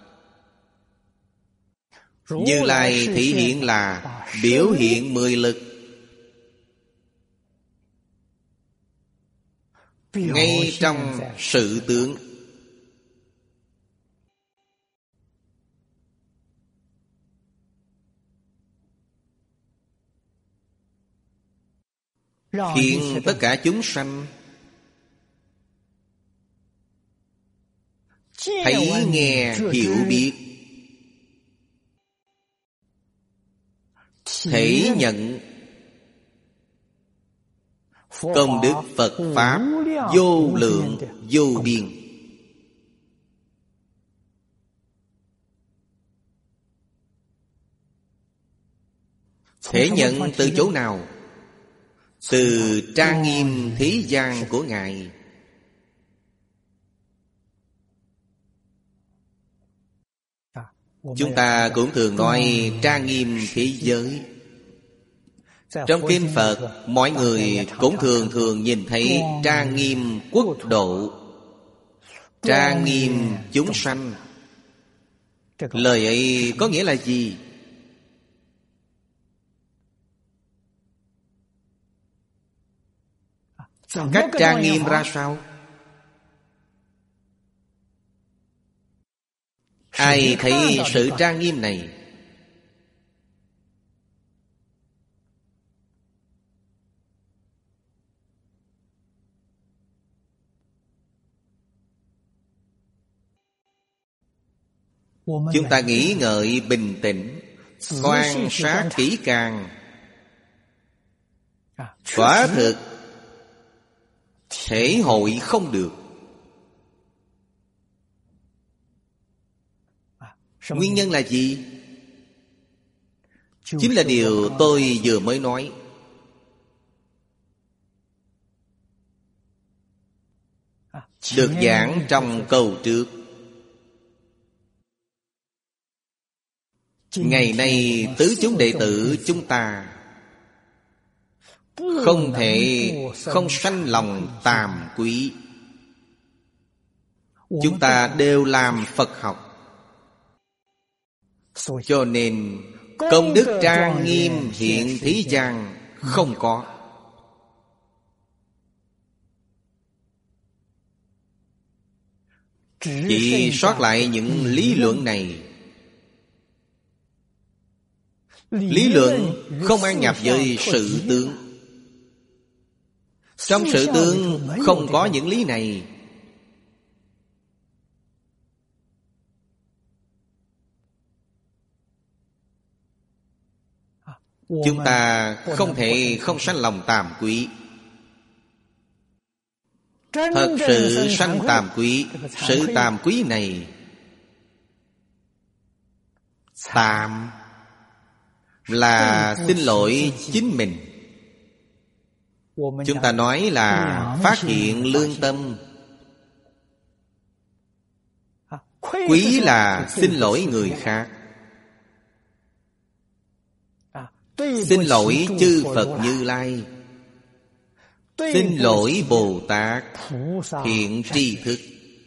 Như Lai thể hiện là biểu hiện 10 lực. Ngay trong sự tướng. Khiến tất cả chúng sanh thấy nghe hiểu biết, thể nhận công đức Phật Pháp vô lượng vô biên. Thể nhận từ chỗ nào? Từ trang nghiêm thế gian của Ngài. Chúng ta cũng thường nói trang nghiêm thế giới. Trong kinh Phật, mọi người cũng thường thường nhìn thấy trang nghiêm quốc độ, trang nghiêm chúng sanh. Lời ấy có nghĩa là gì? Cách trang nghiêm ra sao? Ai thấy sự trang nghiêm này? Chúng ta nghĩ ngợi bình tĩnh, quan sát kỹ càng. Quả thực thể hội không được. Nguyên nhân là gì? Chính là điều tôi vừa mới nói. Được giảng trong câu trước. Ngày nay tứ chúng đệ tử chúng ta không thể không sanh lòng tàm quý. Chúng ta đều làm Phật học, cho nên công đức trang nghiêm hiện thế gian không có. Chỉ sót lại những lý luận này. Lý luận không ăn nhập với sự tướng. Trong sự tướng không có những lý này. Chúng ta không thể không sanh lòng tàm quý. Thật sự sanh tàm quý. Sự tàm quý này, tàm là xin lỗi chính mình. Chúng ta nói là phát hiện lương tâm. Quý là xin lỗi người khác. Xin lỗi chư Phật Như Lai. Xin lỗi Bồ Tát Thiện Tri Thức.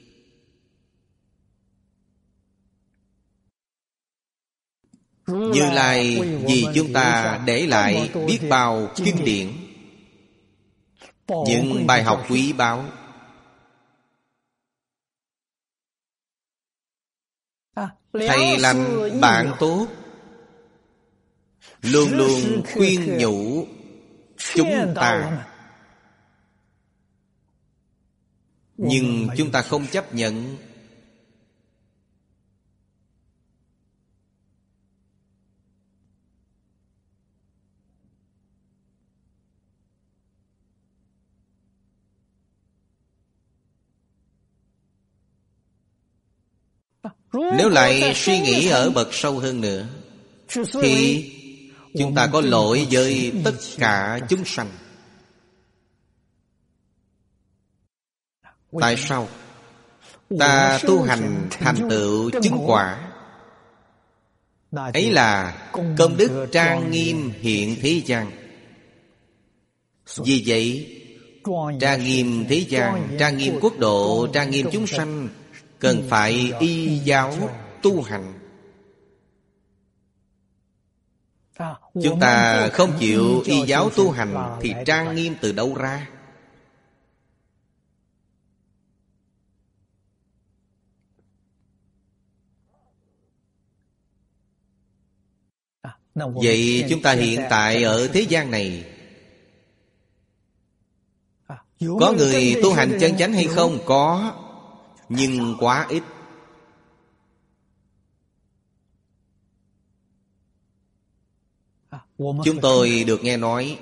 Như Lai vì chúng ta để lại biết bao kinh điển, những bài học quý báu. Thầy lành bạn tốt luôn luôn khuyên nhủ chúng ta. Nhưng chúng ta không chấp nhận. Nếu lại suy nghĩ ở bậc sâu hơn nữa, thì chúng ta có lỗi với tất cả chúng sanh. Tại sao? Ta tu hành thành tựu chứng quả, ấy là công đức trang nghiêm hiện thế gian. Vì vậy, trang nghiêm thế gian, trang nghiêm quốc độ, trang nghiêm chúng sanh cần phải y giáo tu hành. Chúng ta không chịu y giáo tu hành thì trang nghiêm từ đâu ra? Vậy chúng ta hiện tại ở thế gian này có người tu hành chân chánh hay không? Có, nhưng quá ít. Chúng tôi được nghe nói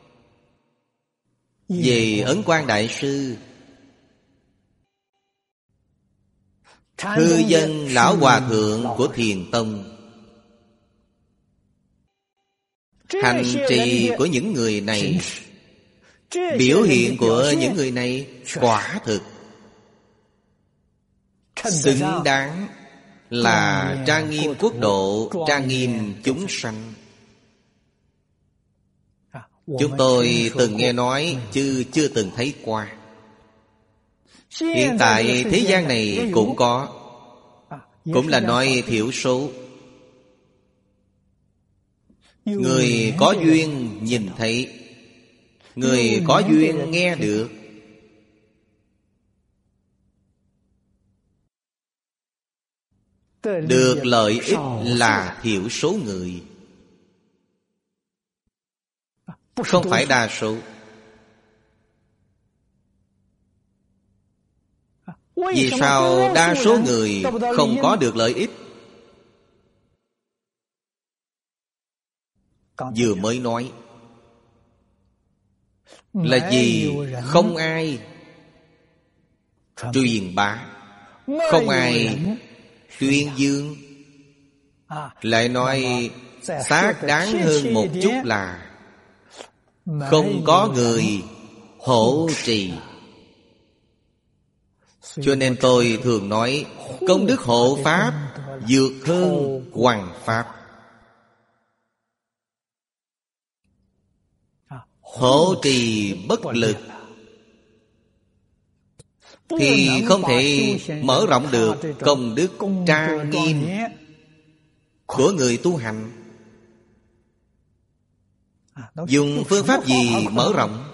về Ấn Quang Đại Sư, hư dân lão hòa thượng của Thiền Tông. Hành trì của những người này, biểu hiện của những người này quả thực xứng đáng là trang nghiêm quốc độ, trang nghiêm chúng sanh. Chúng tôi từng nghe nói chứ chưa từng thấy qua. Hiện tại thế gian này cũng có, cũng là nói thiểu số. Người có duyên nhìn thấy, người có duyên nghe được. Được lợi ích là thiểu số người, không phải đa số. Vì sao đa số người không có được lợi ích? Vừa mới nói là vì không ai truyền bá, không ai tuyên dương. Lại nói xác đáng hơn một chút là không có người hộ trì. Cho nên tôi thường nói công đức hộ pháp vượt hơn hoằng pháp. Hộ trì bất lực thì không thể mở rộng được công đức trang nghiêm của người tu hành. Dùng phương pháp gì mở rộng?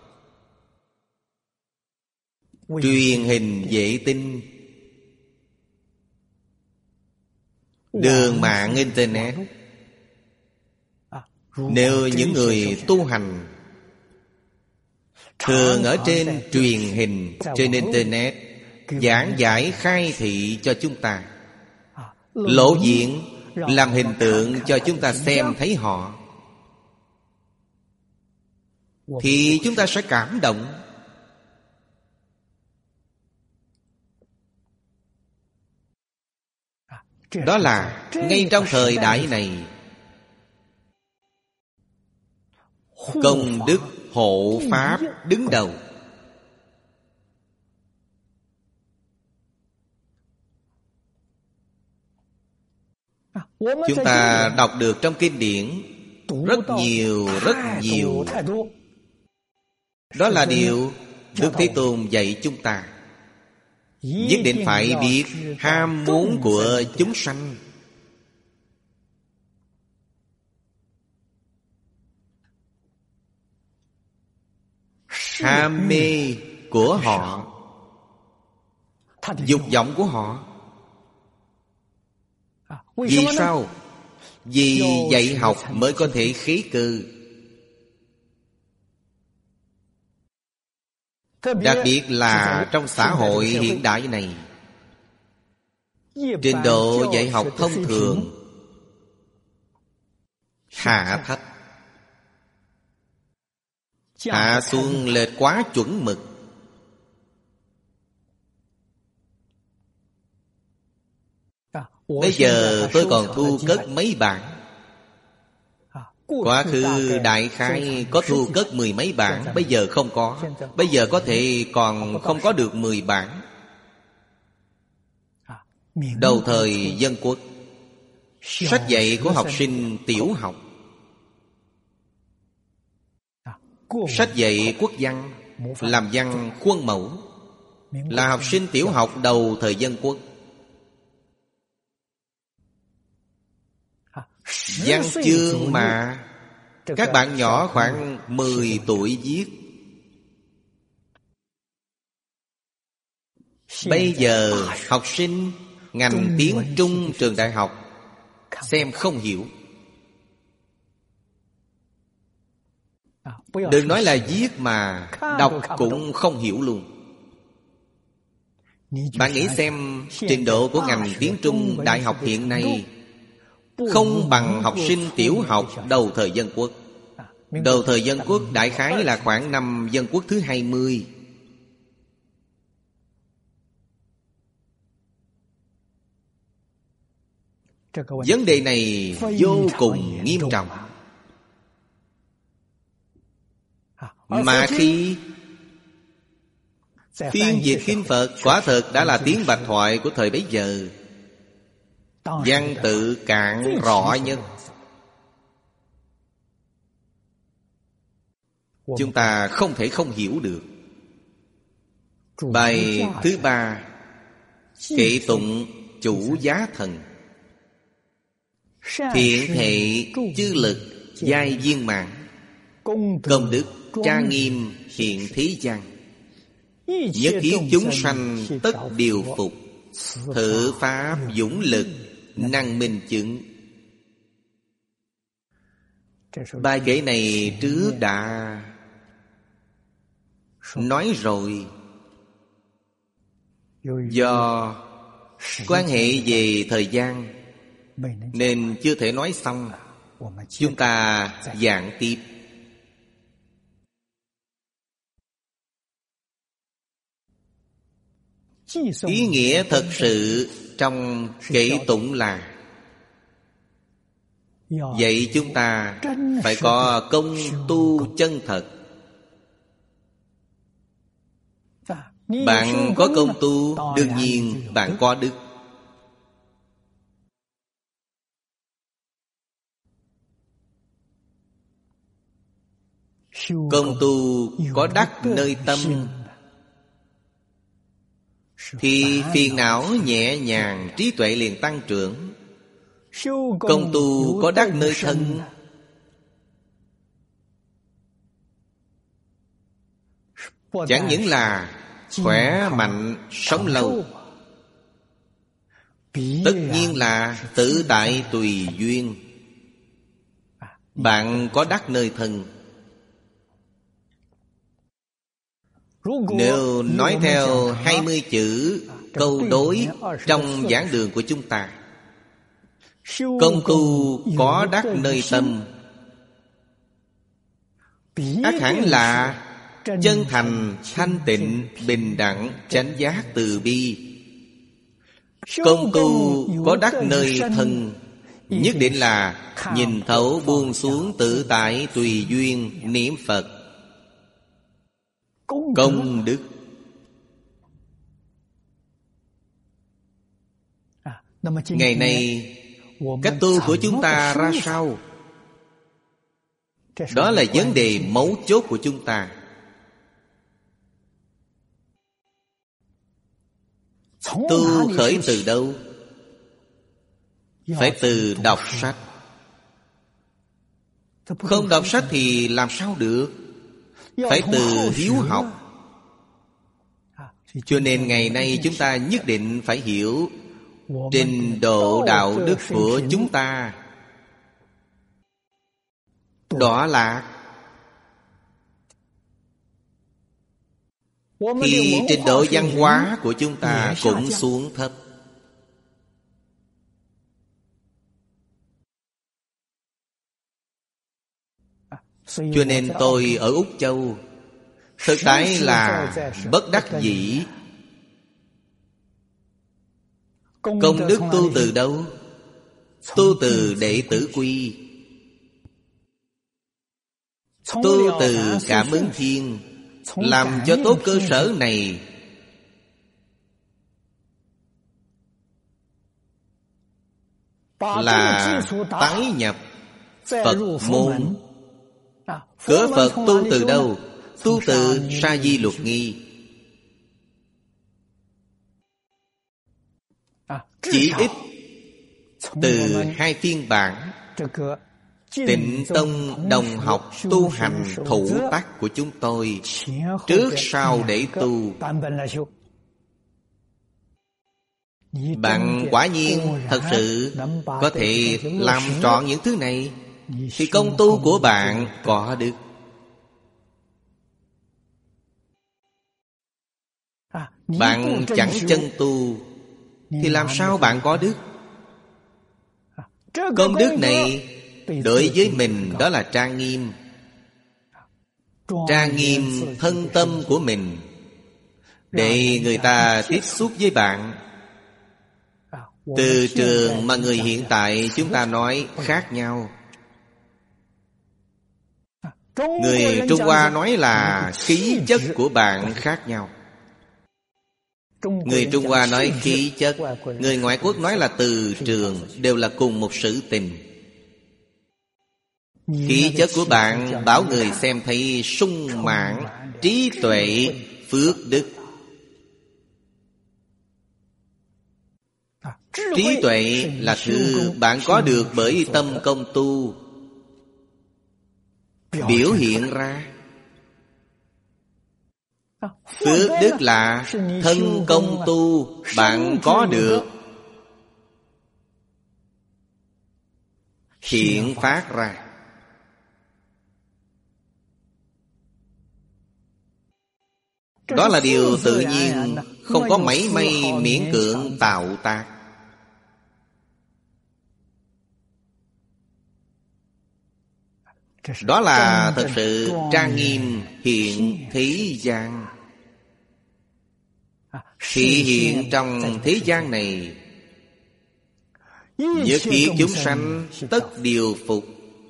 Truyền hình vệ tinh, đường mạng internet. Nếu những người tu hành thường ở trên truyền hình, trên internet giảng giải khai thị cho chúng ta, lộ diện làm hình tượng cho chúng ta xem thấy họ, thì chúng ta sẽ cảm động. Đó là ngay trong thời đại này, công đức hộ pháp đứng đầu. Chúng ta đọc được trong kinh điển rất nhiều. Đó là điều Đức Thế Tôn dạy chúng ta. Nhất định phải biết ham muốn của chúng sanh. Ham mê của họ, dục vọng của họ. Vì sao? Vì dạy học mới có thể khí cơ. Đặc biệt là trong xã hội hiện đại này, trình độ dạy học thông thường hạ thấp, hạ xuống lệch quá chuẩn mực. Bây giờ tôi còn thu cất mấy bản. Quá khứ đại khái có thu cất 10 mấy bản, bây giờ không có. Bây giờ có thể còn không có được 10 bản. Đầu thời Dân Quốc, sách dạy của học sinh tiểu học, sách dạy quốc văn, làm văn khuôn mẫu, là học sinh tiểu học đầu thời Dân Quốc. Văn chương mà các bạn nhỏ khoảng 10 tuổi viết. Bây giờ học sinh ngành tiếng Trung trường đại học xem không hiểu. Đừng nói là viết mà đọc cũng không hiểu luôn. Bạn nghĩ xem, trình độ của ngành tiếng Trung đại học hiện nay không bằng học sinh tiểu học đầu thời Dân Quốc. Đầu thời Dân Quốc đại khái là khoảng năm Dân Quốc thứ 20. Vấn đề này vô cùng nghiêm trọng. Mà khi phiên dịch kinh Phật quả thực đã là tiếng bạch thoại của thời bấy giờ, văn tự cạn rõ nhất. chúng ta không thể không hiểu được. Bài thứ 3 kệ tụng Chủ Giá Thần. Thiện thệ chư lực giai viên mãn, công đức trang nghiêm hiện thế gian. Nhất thiết chúng sanh tất điều phục, thử pháp dũng lực năng minh chứng. Bài kệ này trước đã nói rồi. Do quan hệ về thời gian nên chưa thể nói xong. Chúng ta giảng tiếp. Ý nghĩa thật sự trong kệ tụng là vậy chúng ta phải có công tu chân thật. Bạn có công tu, đương nhiên bạn có đức. Công tu có đắc nơi tâm thì phiền não nhẹ nhàng, trí tuệ liền tăng trưởng. Công tu có đắc nơi thân chẳng những là khỏe mạnh sống lâu, tất nhiên là tự tại tùy duyên. Bạn có đắc nơi thân. Nếu nói theo 20 chữ câu đối trong giảng đường của chúng ta, công tu có đắc nơi tâm, ắt hẳn là chân thành, thanh tịnh, bình đẳng, chánh giác, từ bi. Công tu có đắc nơi thân, nhất định là nhìn thấu buông xuống, tự tại tùy duyên, niệm Phật. Công đức. Ngày nay cách tu của chúng ta ra sao? Đó là vấn đề mấu chốt của chúng ta. Tu khởi từ đâu? Phải từ đọc sách. Không đọc sách thì làm sao được? Phải từ hiếu học. Cho nên ngày nay chúng ta nhất định phải hiểu trình độ đạo đức của chúng ta đọa lạc, thì trình độ văn hóa của chúng ta cũng xuống thấp. Cho nên tôi ở Úc Châu thực tại là bất đắc dĩ. Công đức tu từ đâu? Tu từ đệ tử quy, tu từ cảm ứng thiên. Làm cho tốt cơ sở này, là tái nhập Phật môn. Cửa Phật tu từ đâu? Tu từ Sa Di Luật Nghi. Chỉ ít từ 2 phiên bản Tịnh Tông đồng học tu hành thủ tác của chúng tôi, trước sau để tu. Bạn quả nhiên thật sự có thể làm trọn những thứ này, thì công tu của bạn có được. Bạn chẳng chân tu thì làm sao bạn có đức? Công đức này đối với mình đó là trang nghiêm. Trang nghiêm thân tâm của mình, để người ta tiếp xúc với bạn. Từ trường mà người hiện tại chúng ta nói khác nhau. Người Trung Hoa nói là khí chất của bạn khác nhau. Người Trung Hoa nói khí chất, người ngoại quốc nói là từ trường, đều là cùng một sự tình. Khí chất của bạn bảo người xem thấy sung mãn trí tuệ, phước đức. Trí tuệ là thứ bạn có được bởi tâm công tu biểu hiện ra. Phước đức là thân công tu bạn có được hiện phát ra. Đó là điều tự nhiên, không có mảy may miễn cưỡng tạo tác. Đó là thật sự trang nghiêm hiện thế gian. Thị hiện trong thế gian này, nhất thiết chúng sanh tất điều phục.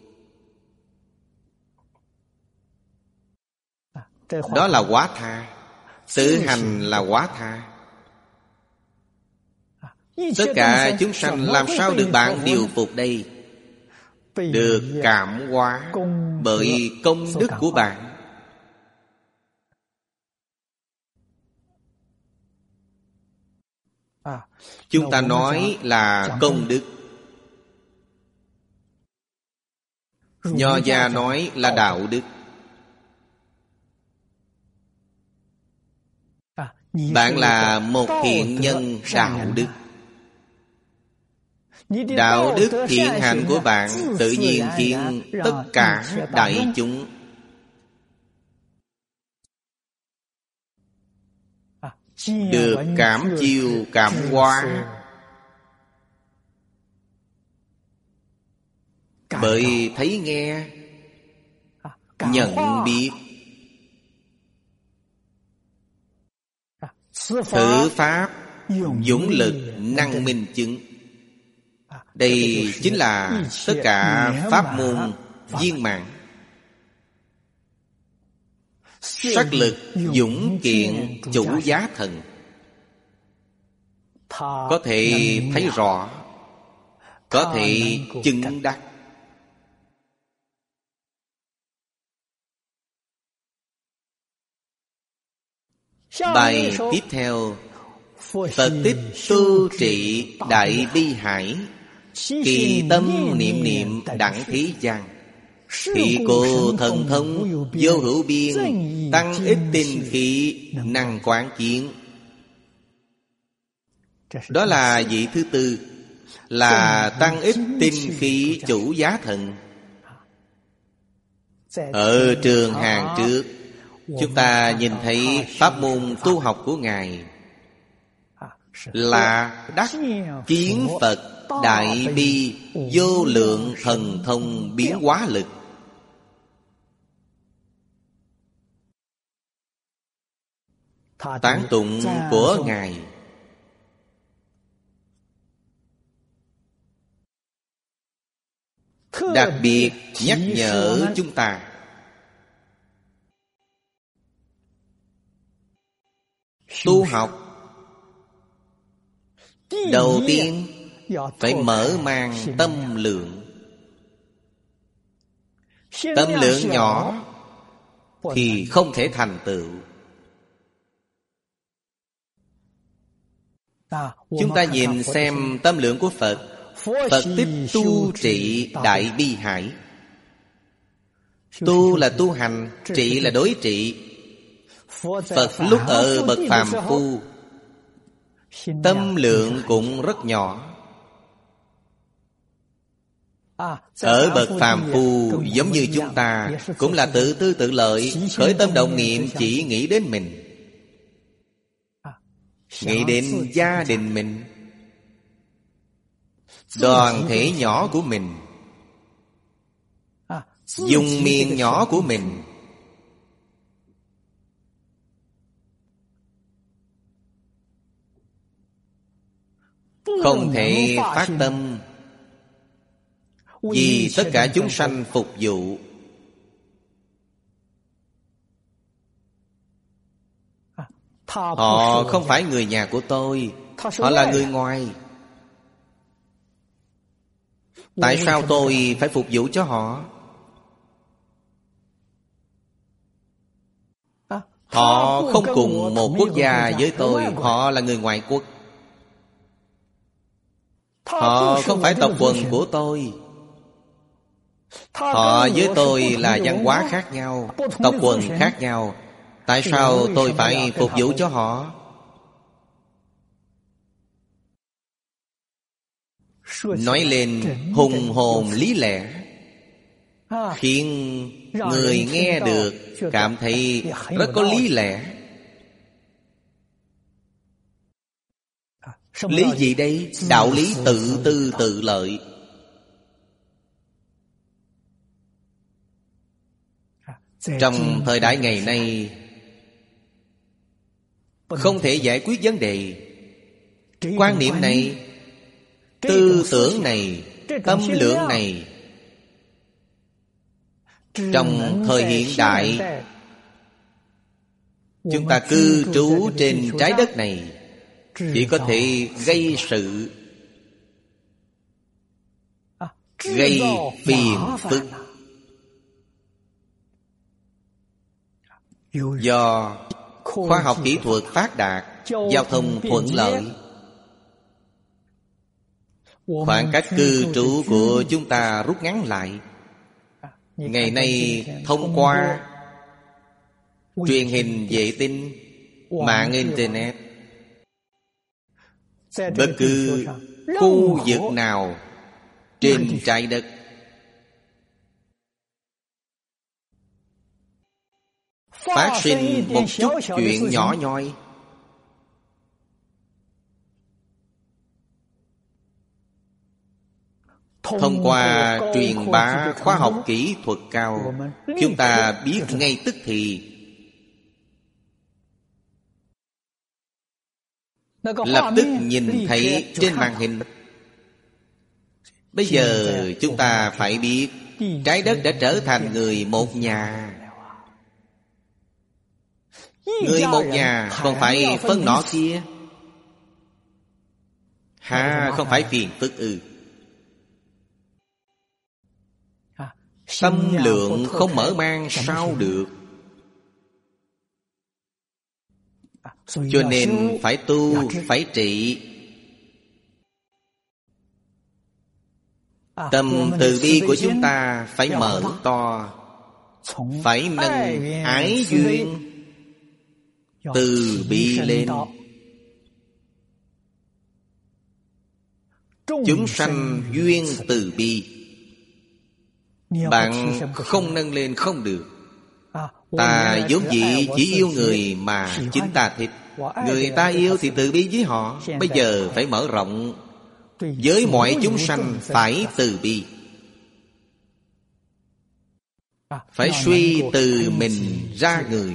Đó là quá tha. Tự hành là quá tha. Tất cả chúng sanh làm sao được bạn điều phục đây? Được cảm hóa bởi công đức của bạn. Chúng ta nói là công đức. Nho gia nói là đạo đức. Bạn là một thiện nhân đạo đức. Đạo đức thiện hành của bạn tự nhiên khiến tất cả đại chúng được cảm chiêu cảm hóa bởi thấy nghe, nhận biết. Thử pháp, dũng lực, năng minh chứng. Đây chính là tất cả pháp môn viên mãn. Sắc lực, dũng kiện, chủ giá thần. Có thể thấy rõ, có thể chứng đắc. Bài tiếp theo: Phật tích tu trị đại bi hải, kỳ tâm niệm niệm đẳng thế gian. Thị cô thần thông vô hữu biên, tăng ích tinh khí năng quán chiến. Đó là vị thứ tư, là tăng ích tinh khí chủ giá thần. Ở trường hàng trước, chúng ta nhìn thấy pháp môn tu học của Ngài là đắc kiến Phật đại bi vô lượng thần thông biến hóa lực. Tán tụng của Ngài đặc biệt nhắc nhở chúng ta tu học. Đầu tiên phải mở mang tâm lượng. Tâm lượng nhỏ thì không thể thành tựu. Chúng ta nhìn xem tâm lượng của Phật. Phật tích tu trị đại bi hải. Tu là tu hành, trị là đối trị. Phật lúc ở bậc phàm phu, tâm lượng cũng rất nhỏ. Ở bậc phàm phu giống như chúng ta, cũng là tự tư tự lợi, khởi tâm động niệm chỉ nghĩ đến mình, nghĩ đến gia đình mình, đoàn thể nhỏ của mình, vùng miền nhỏ của mình. Không thể phát tâm vì tất cả chúng sanh phục vụ. Họ không phải người nhà của tôi, họ là người ngoài. Tại sao tôi phải phục vụ cho họ? Họ không cùng một quốc gia với tôi. Họ là người ngoại quốc. Họ không phải tộc quần của tôi. Họ với tôi là văn hóa khác nhau, tộc quần khác nhau. Tại sao tôi phải phục vụ cho họ? Nói lên hùng hồn lý lẽ, khiến người nghe được cảm thấy rất có lý lẽ. Lý gì đây? Đạo lý tự tư tự lợi. Trong thời đại ngày nay, không thể giải quyết vấn đề. Quan niệm này, tư tưởng này, tâm lượng này, trong thời hiện đại, chúng ta cư trú trên trái đất này, chỉ có thể gây sự, gây phiền phức. Do khoa học kỹ thuật phát đạt, giao thông thuận lợi, khoảng cách cư trú của chúng ta rút ngắn lại. Ngày nay thông qua truyền hình vệ tinh, mạng internet, bất cứ khu vực nào trên trái đất, phát sinh một chút chuyện nhỏ nhoi, thông qua truyền bá khoa học kỹ thuật cao, chúng ta biết ngay tức thì. Lập tức nhìn thấy trên màn hình. Bây giờ chúng ta phải biết trái đất đã trở thành người một nhà. Người một nhà không phải phân nọ kia. Không phải phiền phức ư? Tâm lượng không mở mang sao được. Cho nên phải tu, phải trị. Tâm từ bi của chúng ta phải mở to, phải nâng ái duyên từ bi lên. Chúng sanh duyên từ bi. Bạn không nâng lên không được. Ta vốn dĩ chỉ yêu người mà chính ta thích. Người ta yêu thì từ bi với họ. Bây giờ phải mở rộng, với mọi chúng sanh phải từ bi. Phải suy từ mình ra người.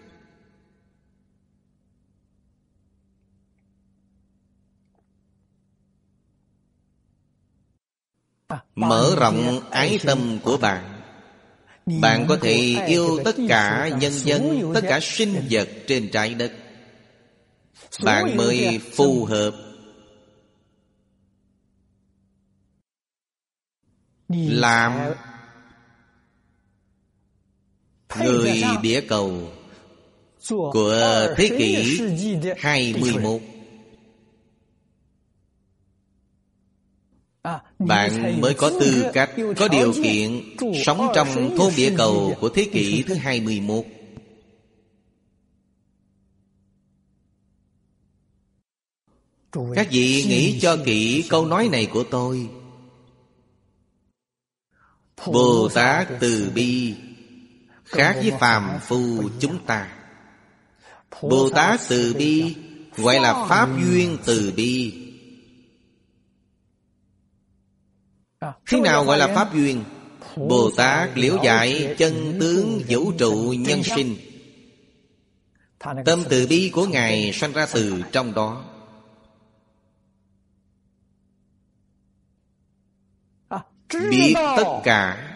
Mở rộng ái tâm của bạn. Bạn có thể yêu tất cả nhân dân, tất cả sinh vật trên trái đất. Bạn mới phù hợp. Làm người địa cầu của thế kỷ 21. Bạn mới có tư cách, có điều kiện sống trong thôn địa cầu của thế kỷ thứ 21. Các vị nghĩ cho kỹ câu nói này của tôi. Bồ Tát từ bi khác với phàm phu chúng ta. Bồ Tát từ bi gọi là pháp duyên từ bi. Thế nào gọi là pháp duyên? Bồ Tát liễu giải chân tướng vũ trụ nhân sinh. Tâm từ bi của Ngài sanh ra từ trong đó. Biết tất cả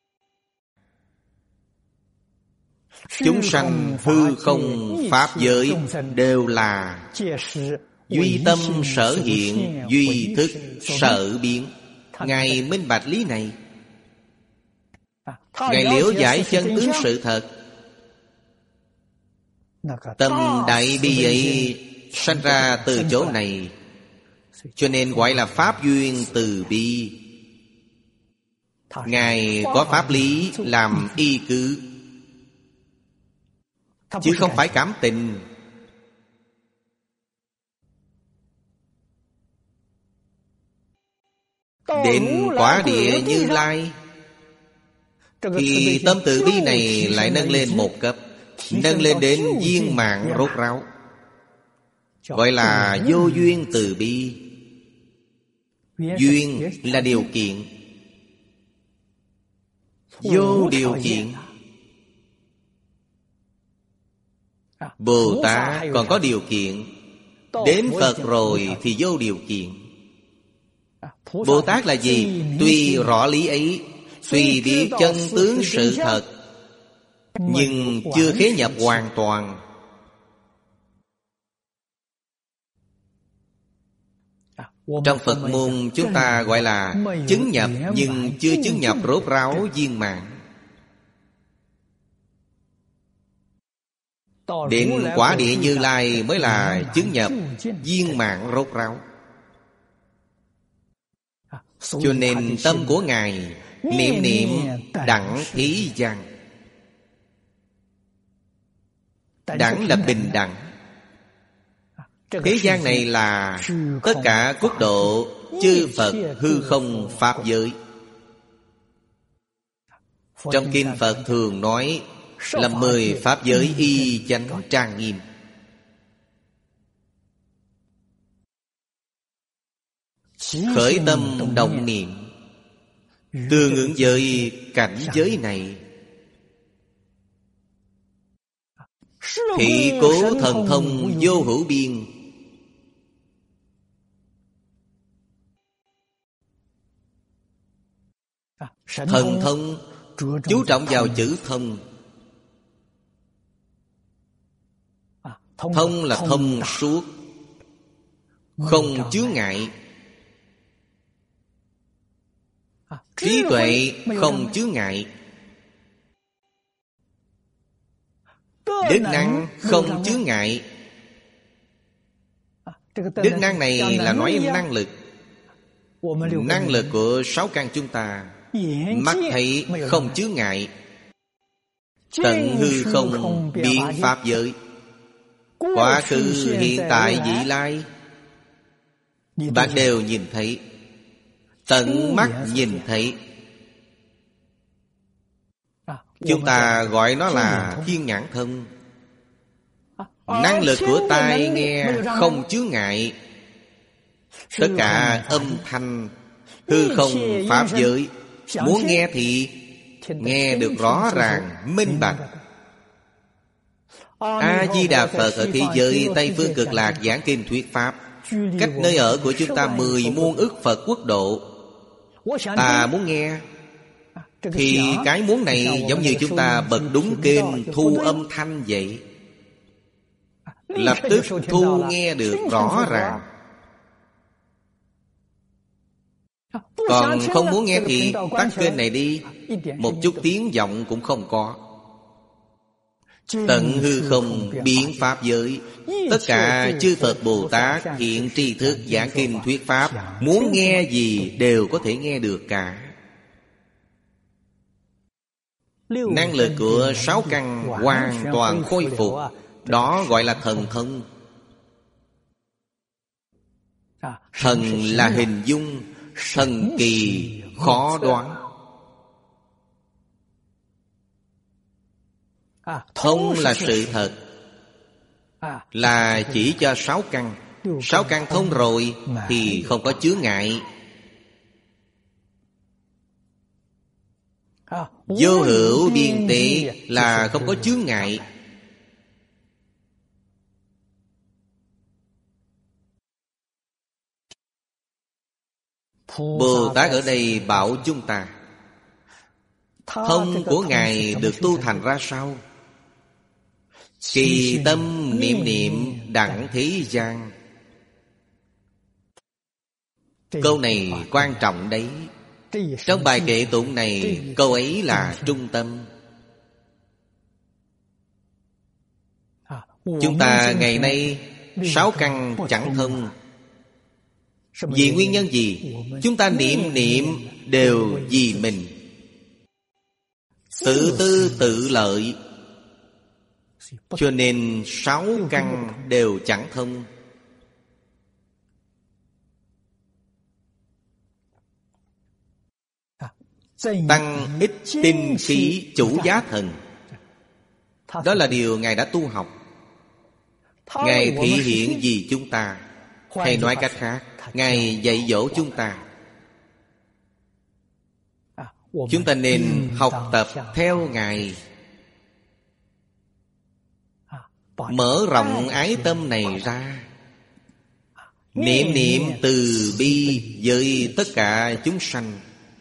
chúng sanh hư không pháp giới đều là duy tâm sở hiện, duy thức sở biến. Ngài minh bạch lý này. Ngài liễu giải chân tướng sự thật. Tâm đại bi ấy sanh ra từ chỗ này, cho nên gọi là pháp duyên từ bi. Ngài có pháp lý làm y cứ, chứ không phải cảm tình. Đến quả địa Như Lai thì tâm từ bi này lại nâng lên một cấp, nâng lên đến viên mãn rốt ráo, gọi là vô duyên từ bi. Duyên là điều kiện, vô điều kiện. Bồ Tát còn có điều kiện, đến Phật rồi thì vô điều kiện. Bồ Tát là gì? Tuy rõ lý ấy, tuy biết chân tướng sự thật, nhưng chưa khế nhập hoàn toàn. Trong Phật môn chúng ta gọi là chứng nhập, nhưng chưa chứng nhập rốt ráo viên mãn. Đến quả địa Như Lai mới là chứng nhập viên mãn rốt ráo. Cho nên tâm của Ngài niệm niệm đẳng thế gian. Đẳng là bình đẳng. Thế gian này là tất cả quốc độ chư Phật hư không pháp giới. Trong kinh Phật thường nói là 10 pháp giới y chánh trang nghiêm. Khởi tâm động niệm tương ứng với cảnh giới này, thị cố thần thông vô hữu biên. Thần thông chú trọng vào chữ thông. Thông là thông suốt, không chướng ngại. Trí tuệ không chướng ngại. Đức năng không chướng ngại. Đức năng này là nói năng lực. Năng lực của sáu căn chúng ta, mắt thấy không chướng ngại. Tận hư không biến pháp giới, quá khứ hiện tại vị lai, bạn đều nhìn thấy. Tận mắt nhìn thấy. Chúng ta gọi nó là thiên nhãn thông. Năng lực của tai nghe không chướng ngại. Tất cả âm thanh hư không pháp giới, muốn nghe thì nghe được rõ ràng minh bạch. A-di-đà Phật ở thế giới Tây Phương Cực Lạc giảng kinh thuyết pháp, cách nơi ở của chúng ta 10 muôn ức Phật quốc độ. Ta muốn nghe thì cái muốn này giống như chúng ta bật đúng kênh thu âm thanh vậy, lập tức thu nghe được rõ ràng. Còn không muốn nghe thì tắt kênh này đi, một chút tiếng vọng cũng không có. Tận hư không biến pháp giới, tất cả chư Phật Bồ Tát hiện tri thức giảng kinh thuyết pháp, muốn nghe gì đều có thể nghe được cả. Năng lực của sáu căn hoàn toàn khôi phục, đó gọi là thần thông. Thần là hình dung, thần kỳ khó đoán. Thông là sự thật, là chỉ cho sáu căn. Sáu căn thông rồi thì không có chướng ngại. Vô hữu biên tế là không có chướng ngại. Bồ Tát ở đây bảo chúng ta, thông của Ngài được tu thành ra sao? Kỳ tâm niệm niệm đẳng thế gian. Câu này quan trọng đấy. Trong bài kệ tụng này, câu ấy là trung tâm. Chúng ta ngày nay 6 căn chẳng thông. Vì nguyên nhân gì? Chúng ta niệm niệm đều vì mình, tự tư tự lợi, cho nên 6 căn đều chẳng thông. Tăng ích tinh khí chủ giá thần, đó là điều Ngài đã tu học. Ngài thị hiện vì chúng ta. Hay nói cách khác, Ngài dạy dỗ chúng ta. Chúng ta nên học tập theo Ngài, mở rộng ái tâm này ra, niệm niệm từ bi với tất cả chúng sanh,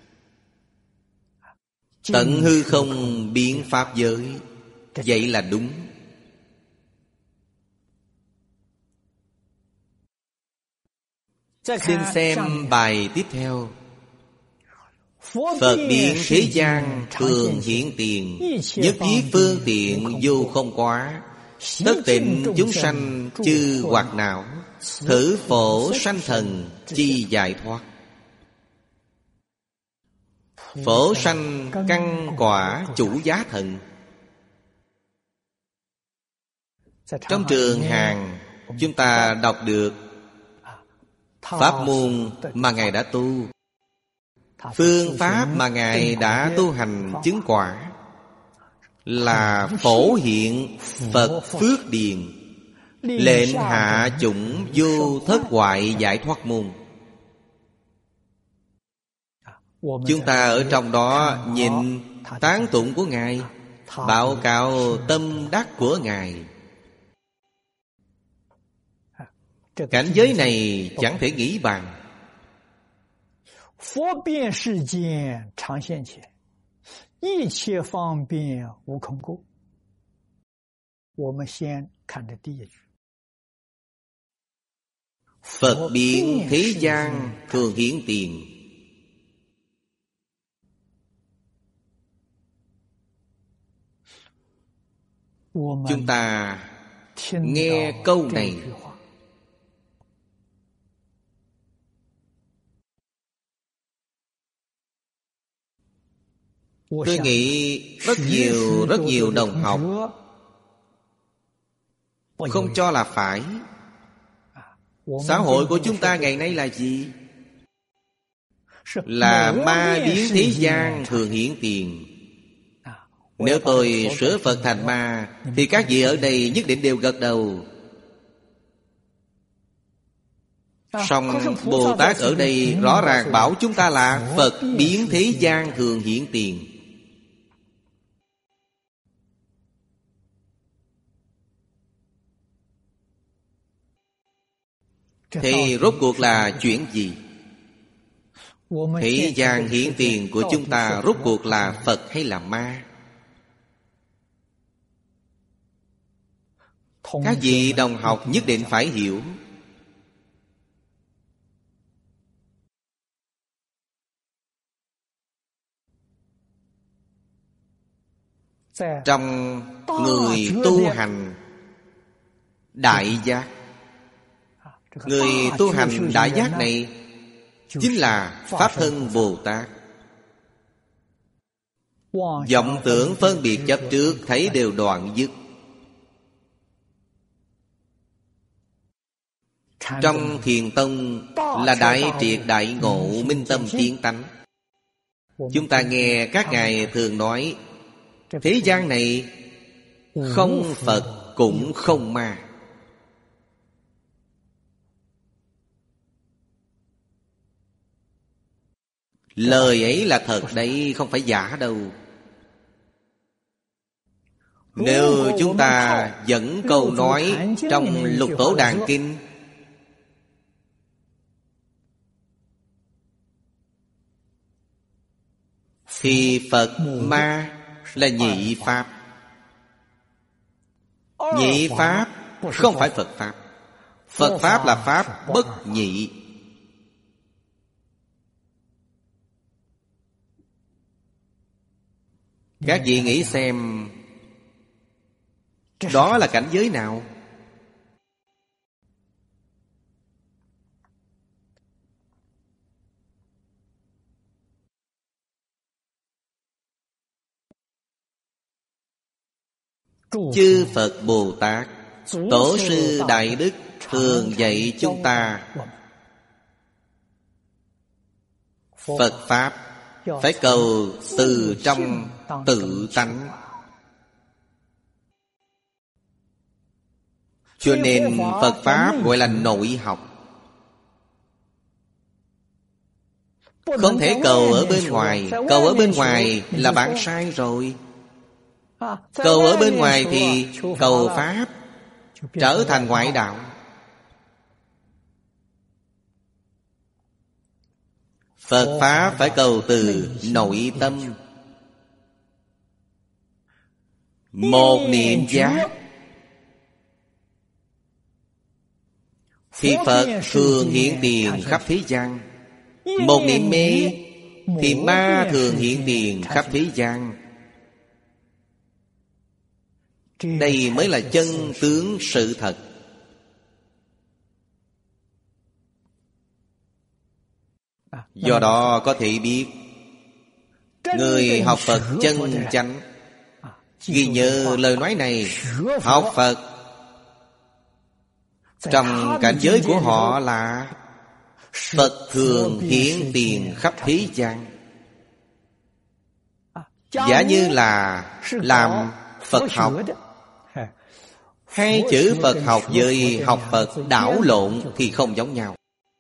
tận hư không biến pháp giới. Vậy là đúng. Xin xem bài tiếp theo. Phật biến thế gian thường hiện tiền, nhất thiết phương tiện vô không quá. Tất tịnh chúng sanh chư hoạt não, thử phổ sanh thần chi giải thoát. Phổ sanh căn quả chủ giá thần. Trong trường Hàn, chúng ta đọc được pháp môn mà Ngài đã tu, phương pháp mà Ngài đã tu hành chứng quả, là phổ hiện Phật phước điền, lệnh hạ chủng vô thất hoại giải thoát môn. Chúng ta ở trong đó nhìn tán tụng của Ngài, báo cáo tâm đắc của Ngài. Cảnh giới này chẳng thể nghĩ bàn. Phật biến世间常现前，一切方便无空过。我们先看这第一句。 Phật biến thế gian thường hiển tiền. Chúng ta nghe câu này, tôi nghĩ rất nhiều đồng học không cho là phải. Xã hội của chúng ta ngày nay là gì? Là ma biến thế gian thường hiển tiền. Nếu tôi sửa Phật thành ma, thì các vị ở đây nhất định đều gật đầu. Song Bồ Tát ở đây rõ ràng bảo chúng ta là Phật biến thế gian thường hiển tiền. Thì rốt cuộc là chuyện gì? Thế gian hiển tiền của chúng ta rốt cuộc là Phật hay là ma? Các vị đồng học nhất định phải hiểu. Trong người tu hành đại giác, người tu hành đại giác này chính là Pháp Thân Bồ Tát. Vọng tưởng phân biệt chấp trước thấy đều đoạn dứt. Trong Thiền Tông là đại triệt đại ngộ minh tâm kiến tánh. Chúng ta nghe các ngài thường nói, thế gian này không Phật cũng không ma. Lời ấy là thật đấy, không phải giả đâu. Nếu chúng ta dẫn câu nói trong Lục Tổ Đàn Kinh, thì Phật ma là nhị pháp. Nhị pháp không phải Phật pháp. Phật pháp là pháp bất nhị. Các vị nghĩ xem, Đó là cảnh giới nào? Chư Phật Bồ Tát, Tổ sư Đại Đức thường dạy chúng ta Phật Pháp phải cầu từ trong tự tánh. Cho nên Phật Pháp gọi là nội học. Không thể cầu ở bên ngoài. Cầu ở bên ngoài là bạn sai rồi. Cầu ở bên ngoài thì cầu Pháp trở thành ngoại đạo. Phật Pháp phải cầu từ nội tâm. Một niệm giác thì Phật thường hiện tiền khắp thế gian. Một niệm mê thì ma thường hiện tiền khắp thế gian. Đây mới là chân tướng sự thật. Do đó có thể biết người học Phật chân chánh ghi nhớ lời nói này. Học Phật trong cảnh giới của họ là Phật thường hiện tiền khắp thế gian. Giả như là làm Phật học. Hai chữ Phật học với học Phật đảo lộn thì không giống nhau.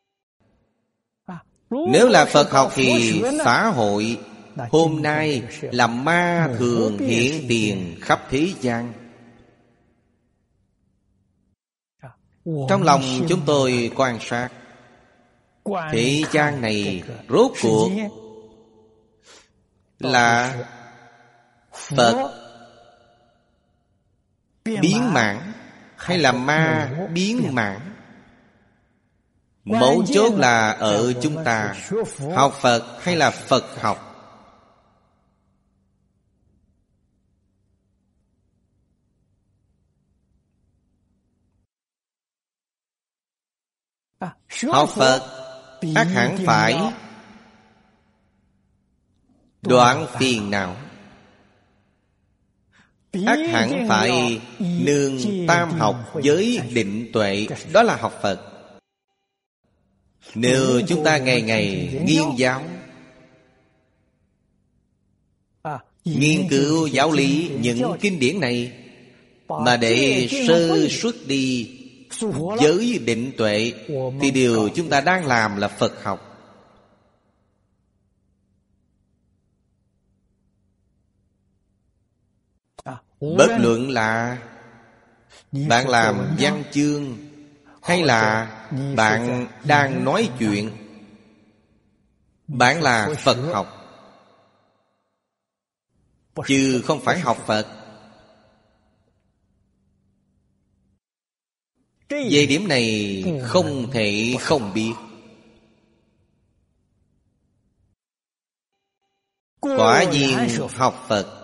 Nếu là Phật học thì xã hội hôm nay là ma thường hiện tiền khắp thế gian. Trong lòng chúng tôi quan sát thế gian này rốt cuộc là Phật biến mãn hay là ma biến mãn? Mấu chốt là ở chúng ta học Phật hay là Phật học. Học Phật ắt hẳn phải đoạn phiền não, ắt hẳn phải nương tam học với định tuệ. Đó là học Phật. Nếu chúng ta ngày ngày nghiên giáo, nghiên cứu giáo lý những kinh điển này, mà để sơ xuất đi giới định tuệ, thì điều chúng ta đang làm là Phật học. Bất luận là bạn làm văn chương hay là bạn đang nói chuyện, bạn là Phật học, chứ không phải học Phật. Về điểm này không thể không biết. Quả nhiên học Phật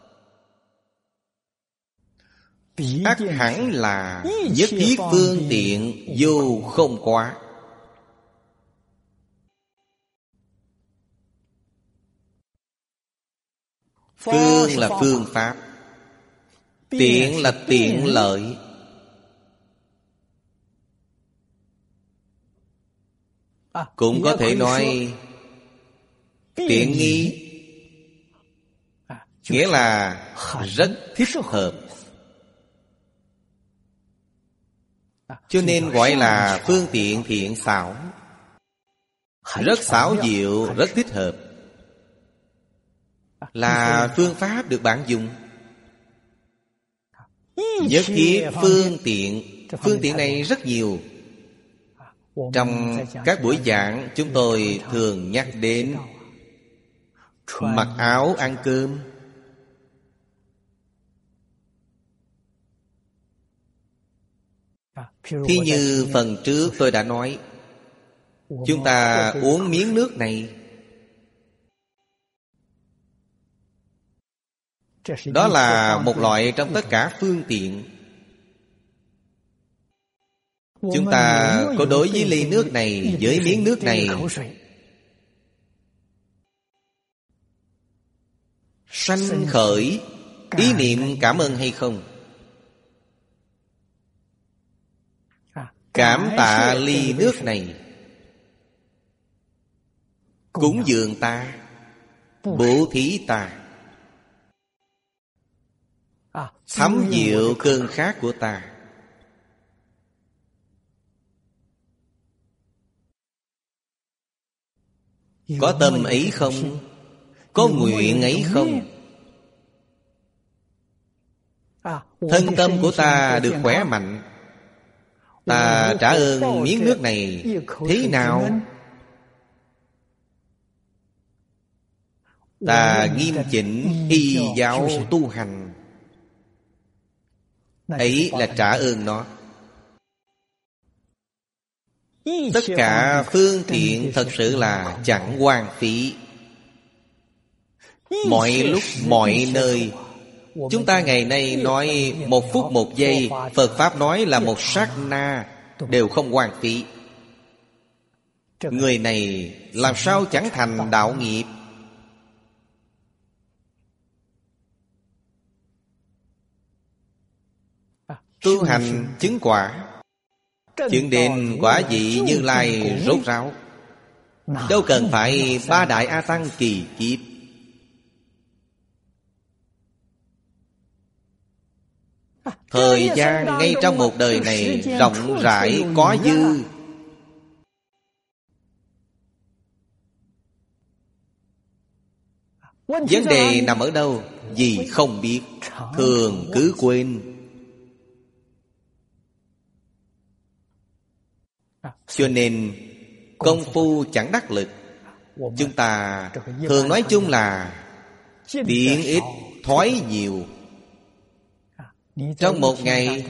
ắt hẳn là nhất thiết phương tiện vô không quá. Phương là phương pháp, tiện là tiện lợi. Cũng có thể nói tiện nghi, nghĩa là rất thích hợp. Cho nên gọi là phương tiện thiện xảo. Rất xảo diệu, rất thích hợp. Là phương pháp được bạn dùng. Nhất thiết phương tiện. Phương tiện này rất nhiều. Trong các buổi giảng chúng tôi thường nhắc đến mặc áo ăn cơm, thí như phần trước tôi đã nói, chúng ta uống miếng nước này, Đó là một loại trong tất cả phương tiện. Chúng ta có đối với ly nước này, với miếng nước này sanh khởi ý niệm cảm ơn hay không? Cảm tạ ly nước này, cúng dường ta, bố thí ta, thấm dịu cơn khát của ta. Có tâm ấy không? Có nguyện ấy không? Thân tâm của ta được khỏe mạnh, ta trả ơn miếng nước này thế nào? Ta nghiêm chỉnh y giáo tu hành, ấy là trả ơn nó. Tất cả phương tiện thật sự là chẳng hoang phí. Mọi lúc mọi nơi, chúng ta ngày nay nói 1 phút 1 giây, Phật Pháp nói là 1 sát na, đều không hoang phí. Người này làm sao chẳng thành đạo nghiệp? Tu hành chứng quả, chứng đến quả vị Như Lai rốt ráo, đâu cần phải 3 đại A Tăng kỳ kiếp. Thời gian ngay trong một đời này rộng rãi có dư. Vấn đề nằm ở đâu? Vì không biết, thường cứ quên. Cho nên công phu chẳng đắc lực. Chúng ta thường nói chung là tiện ít, thói nhiều. Trong một ngày,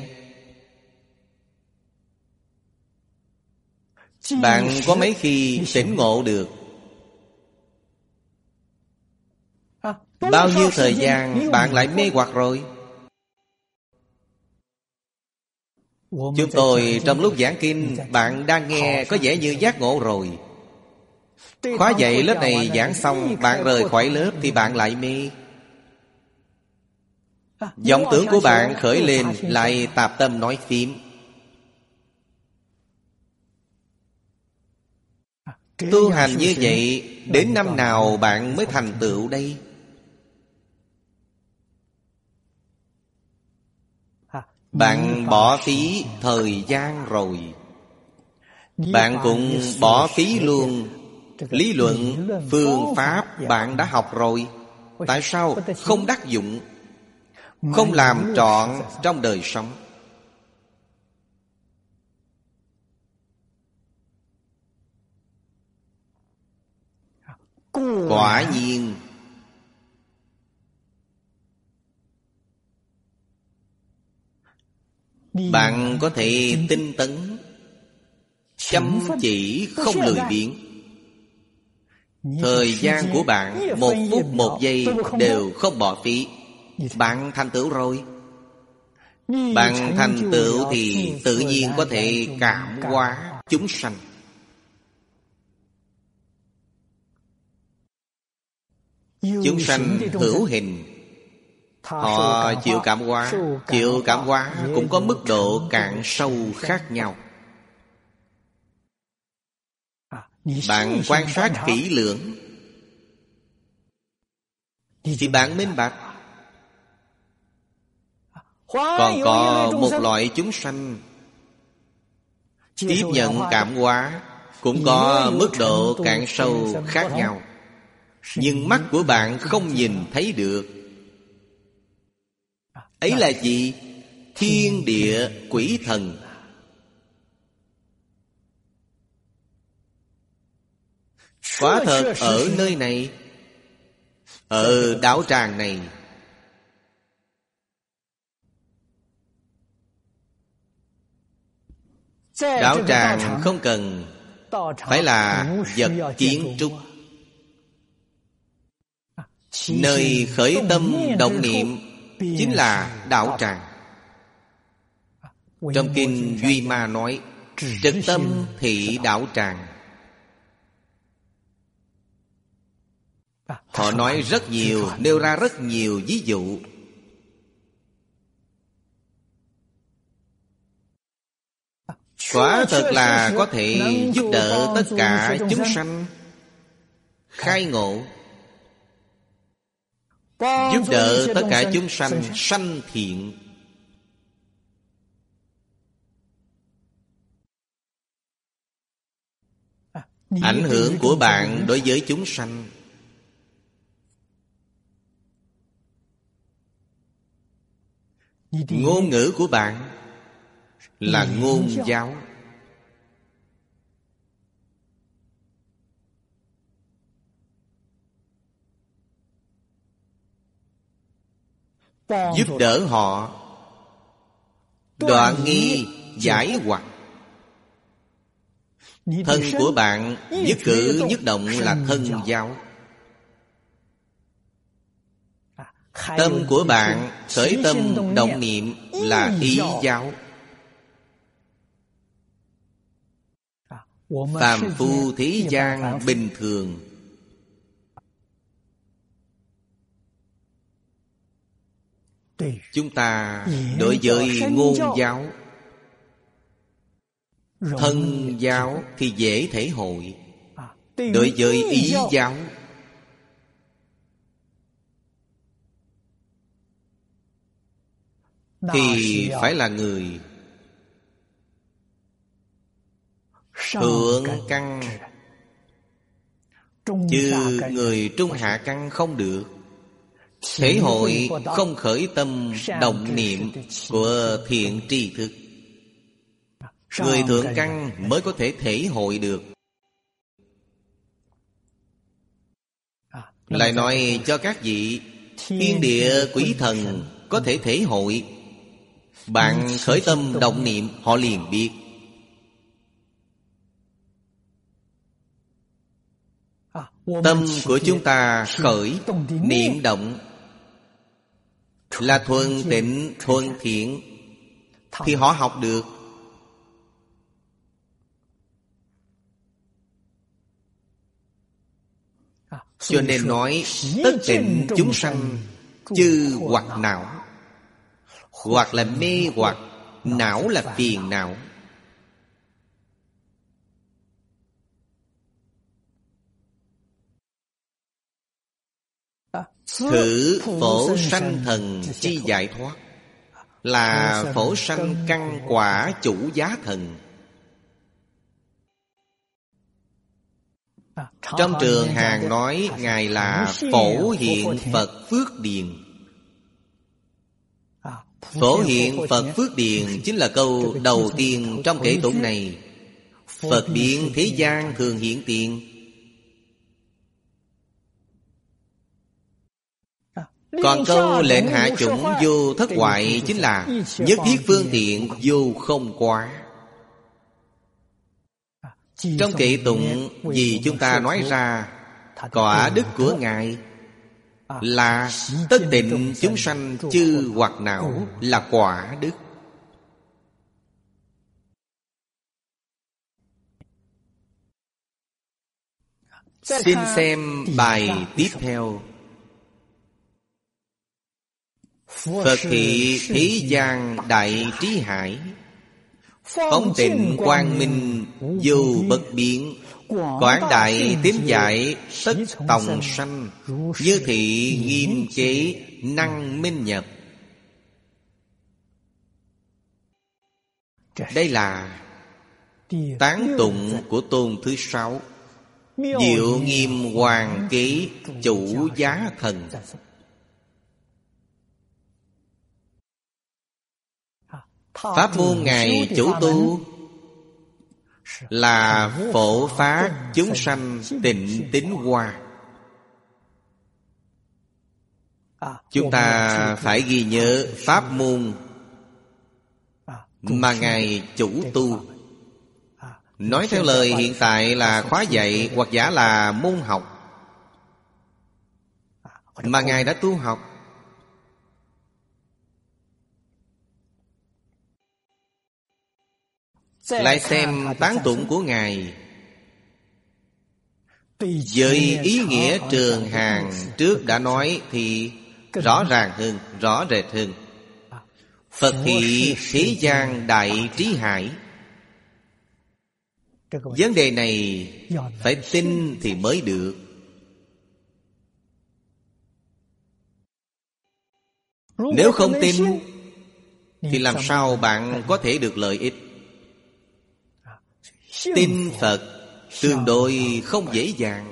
bạn có mấy khi tỉnh ngộ được? Bao nhiêu thời gian bạn lại mê hoặc rồi? Chúng tôi trong lúc giảng kinh, bạn đang nghe có vẻ như giác ngộ rồi. Khóa dạy lớp này giảng xong, bạn rời khỏi lớp thì bạn lại mê. Vọng tưởng của bạn khởi lên, lại tạp tâm nói phím. Tu hành như vậy, đến năm nào bạn mới thành tựu đây? Bạn bỏ phí thời gian rồi. Bạn cũng bỏ phí luôn lý luận, phương pháp bạn đã học rồi. Tại sao không đắc dụng, không làm trọn trong đời sống? Quả nhiên bạn có thể tinh tấn, chăm chỉ, không lười biếng. Thời gian của bạn 1 phút 1 giây đều không bỏ phí. Bạn thành tựu rồi. Bạn thành tựu thì tự nhiên có thể cảm hóa chúng sanh. Chúng sanh hữu hình, họ chịu cảm hóa. Chịu cảm hóa cũng có mức độ cạn sâu khác nhau. Bạn quan sát kỹ lưỡng thì bạn minh bạch. Còn có một loại chúng sanh tiếp nhận cảm hóa cũng có mức độ cạn sâu khác nhau, nhưng mắt của bạn không nhìn thấy được. Ấy là gì? Thiên địa quỷ thần. Quả thật ở nơi này, ở đạo tràng này, đạo tràng không cần phải là vật kiến trúc, Nơi khởi tâm động niệm chính là đạo tràng. Trong kinh Duy Ma nói trực tâm thị đạo tràng. Họ nói rất nhiều, nêu ra rất nhiều ví dụ. Quả thật là có thể giúp đỡ tất cả chúng sanh khai ngộ, giúp đỡ tất cả chúng sanh sanh thiện. Ảnh hưởng của bạn đối với chúng sanh ngôn ngữ của bạn là ngôn giáo. Giúp đỡ họ đoạn nghi giải hoặc. Thân của bạn nhất cử nhất động là thân giáo. Tâm của bạn khởi tâm động niệm là ý giáo. Phàm phu thế gian bình thường chúng ta đối với ngôn giáo, thân giáo thì dễ thể hội. Đối với ý giáo thì phải là người thượng căn, chứ người trung hạ căn không được. Thể hội không khởi tâm động niệm của thiện tri thức. Người thượng căn mới có thể thể hội được. Lại nói cho các vị thiên địa quỷ thần có thể thể hội. Bạn khởi tâm động niệm họ liền biết. Tâm của chúng ta khởi niệm động là thuần tịnh thuần thiện thì họ học được. Cho nên nói tất tịnh chúng sanh chư hoặc não. Hoặc là mê hoặc, não là phiền não. Thử phổ sanh thần chi giải thoát là phổ sanh căn quả chủ giá thần. Trong Trường Hàn nói Ngài là phổ hiện Phật Phước Điền. Phổ hiện Phật Phước Điền chính là câu đầu tiên trong kệ tụng này. Phật điện thế gian thường hiện tiền. Còn câu lệnh hạ chủng vô thất hoại chính là nhất thiết phương tiện vô không quá. Trong kệ tụng vì chúng ta nói ra quả đức của Ngài là tất tịnh chúng sanh chư hoặc não là quả đức. Xin xem bài tiếp theo. Phật thị thế gian đại trí hải, phóng tịnh quang minh vô bất biến, quảng đại tín giải tất tòng sanh, như thị nghiêm chế năng minh nhập. Đây là tán tụng của tôn thứ 6, Diệu Nghiêm Hoàng Kế Chủ Giá Thần. Pháp môn Ngài chủ tu là phổ phát chúng sanh tịnh tín hoa. Chúng ta phải ghi nhớ pháp môn mà Ngài chủ tu. Nói theo lời hiện tại là khóa dạy hoặc giả là môn học. mà Ngài đã tu học. Lại xem tán tụng của Ngài với ý nghĩa trường hàng trước đã nói thì rõ ràng hơn, rõ rệt hơn. Phật thị thế gian đại trí hải. Vấn đề này phải tin thì mới được. Nếu không tin thì làm sao bạn có thể được lợi ích? Tin Phật tương đối không dễ dàng.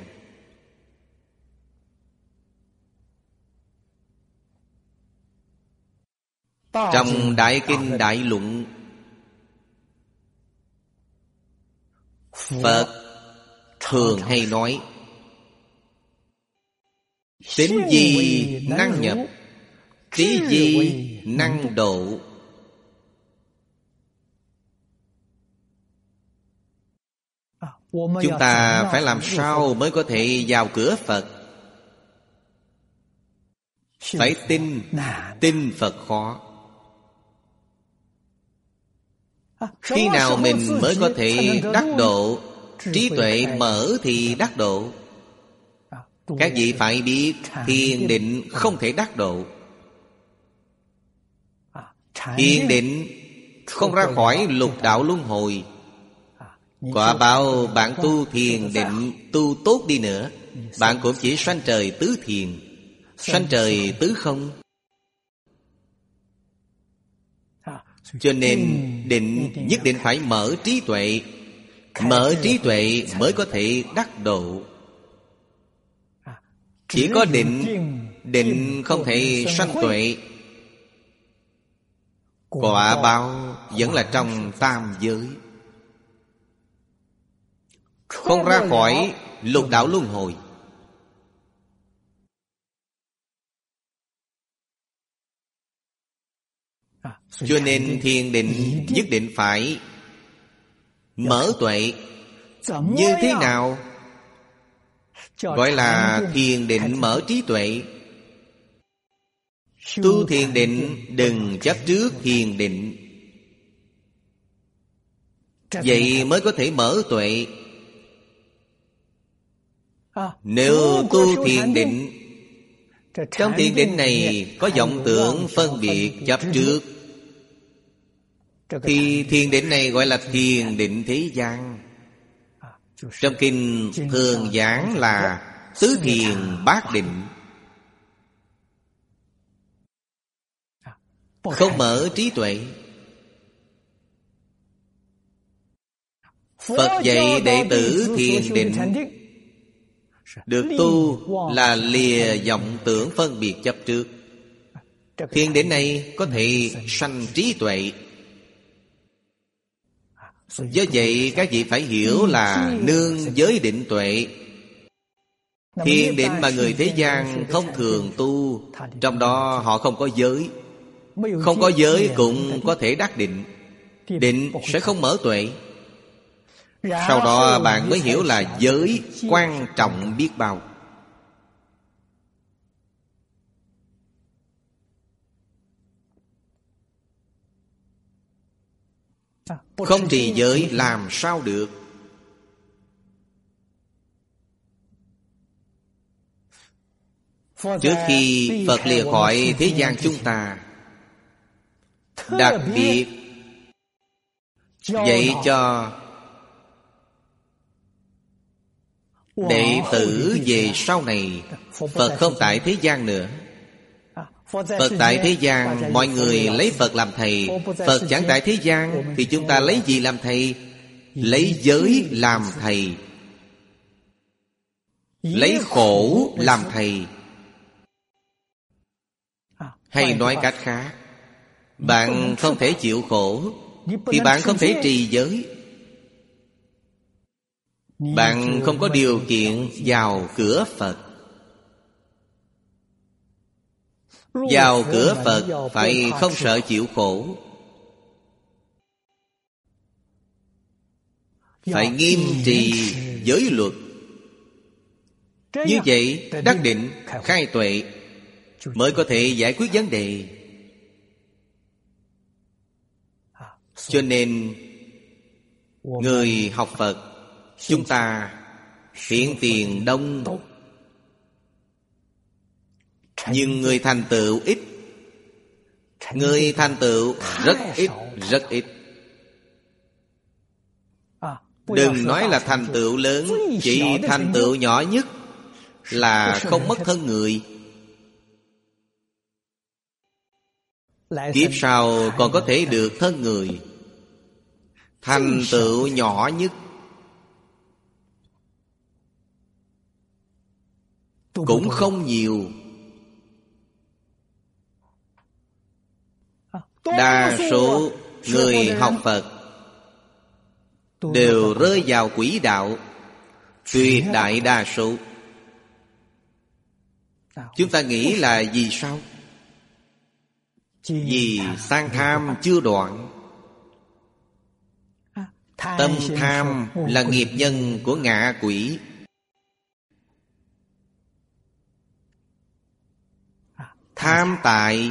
Trong Đại Kinh Đại Luận, Phật thường hay nói: tín gì năng nhập, trí gì năng độ. Chúng ta phải làm sao mới có thể vào cửa Phật? Phải tin. Tin Phật khó. Khi nào mình mới có thể đắc độ? Trí tuệ mở thì đắc độ. Các vị phải biết, thiền định không thể đắc độ. Thiền định không ra khỏi lục đạo luân hồi. Quả báo bạn tu thiền định, tu tốt đi nữa, bạn cũng chỉ sanh trời tứ thiền, sanh trời tứ không. Cho nên định nhất định phải mở trí tuệ. Mở trí tuệ mới có thể đắc độ. Chỉ có định, định không thể sanh tuệ. Quả báo vẫn là trong tam giới, không ra khỏi lục đạo luân hồi. Cho nên thiền định nhất định phải mở tuệ. Như thế nào gọi là thiền định mở trí tuệ? Tu thiền định đừng chấp trước thiền định, vậy mới có thể mở tuệ. Nếu tu thiền định, trong thiền định này có vọng tưởng phân biệt chấp trước, thì thiền định này gọi là thiền định thế gian. Trong kinh thường giảng là tứ thiền bát định. Không mở trí tuệ. Phật dạy đệ tử thiền định được tu là lìa vọng tưởng phân biệt chấp trước. Thiền định này có thể sanh trí tuệ. Do vậy các vị phải hiểu là nương giới định tuệ. Thiền định mà người thế gian thông thường tu, trong đó họ không có giới. Không có giới cũng có thể đắc định. Định sẽ không mở tuệ. Sau đó bạn mới hiểu là giới quan trọng biết bao. Không trì giới làm sao được? Trước khi Phật lìa khỏi thế gian chúng ta, đặc biệt dạy cho đệ tử về sau này. Phật không tại thế gian nữa. Phật tại thế gian, mọi người lấy Phật làm thầy. Phật chẳng tại thế gian, thì chúng ta lấy gì làm thầy? Lấy giới làm thầy, lấy khổ làm thầy. Hay nói cách khác, bạn không thể chịu khổ thì bạn không thể trì giới. Bạn không có điều kiện vào cửa Phật. Vào cửa Phật phải không sợ chịu khổ, phải nghiêm trì giới luật. Như vậy đắc định, khai tuệ mới có thể giải quyết vấn đề. Cho nên người học Phật chúng ta hiện tiền đông, nhưng người thành tựu ít. Người thành tựu rất ít, rất ít. Đừng nói là thành tựu lớn, chỉ thành tựu nhỏ nhất là không mất thân người. Kiếp sau còn có thể được thân người. Thành tựu nhỏ nhất cũng không nhiều. Đa số người học Phật đều rơi vào quỹ đạo. Tuyệt đại đa số. Chúng ta nghĩ là vì sao? Vì sang tham chưa đoạn. Tâm tham là nghiệp nhân của ngạ quỷ. Tham tài,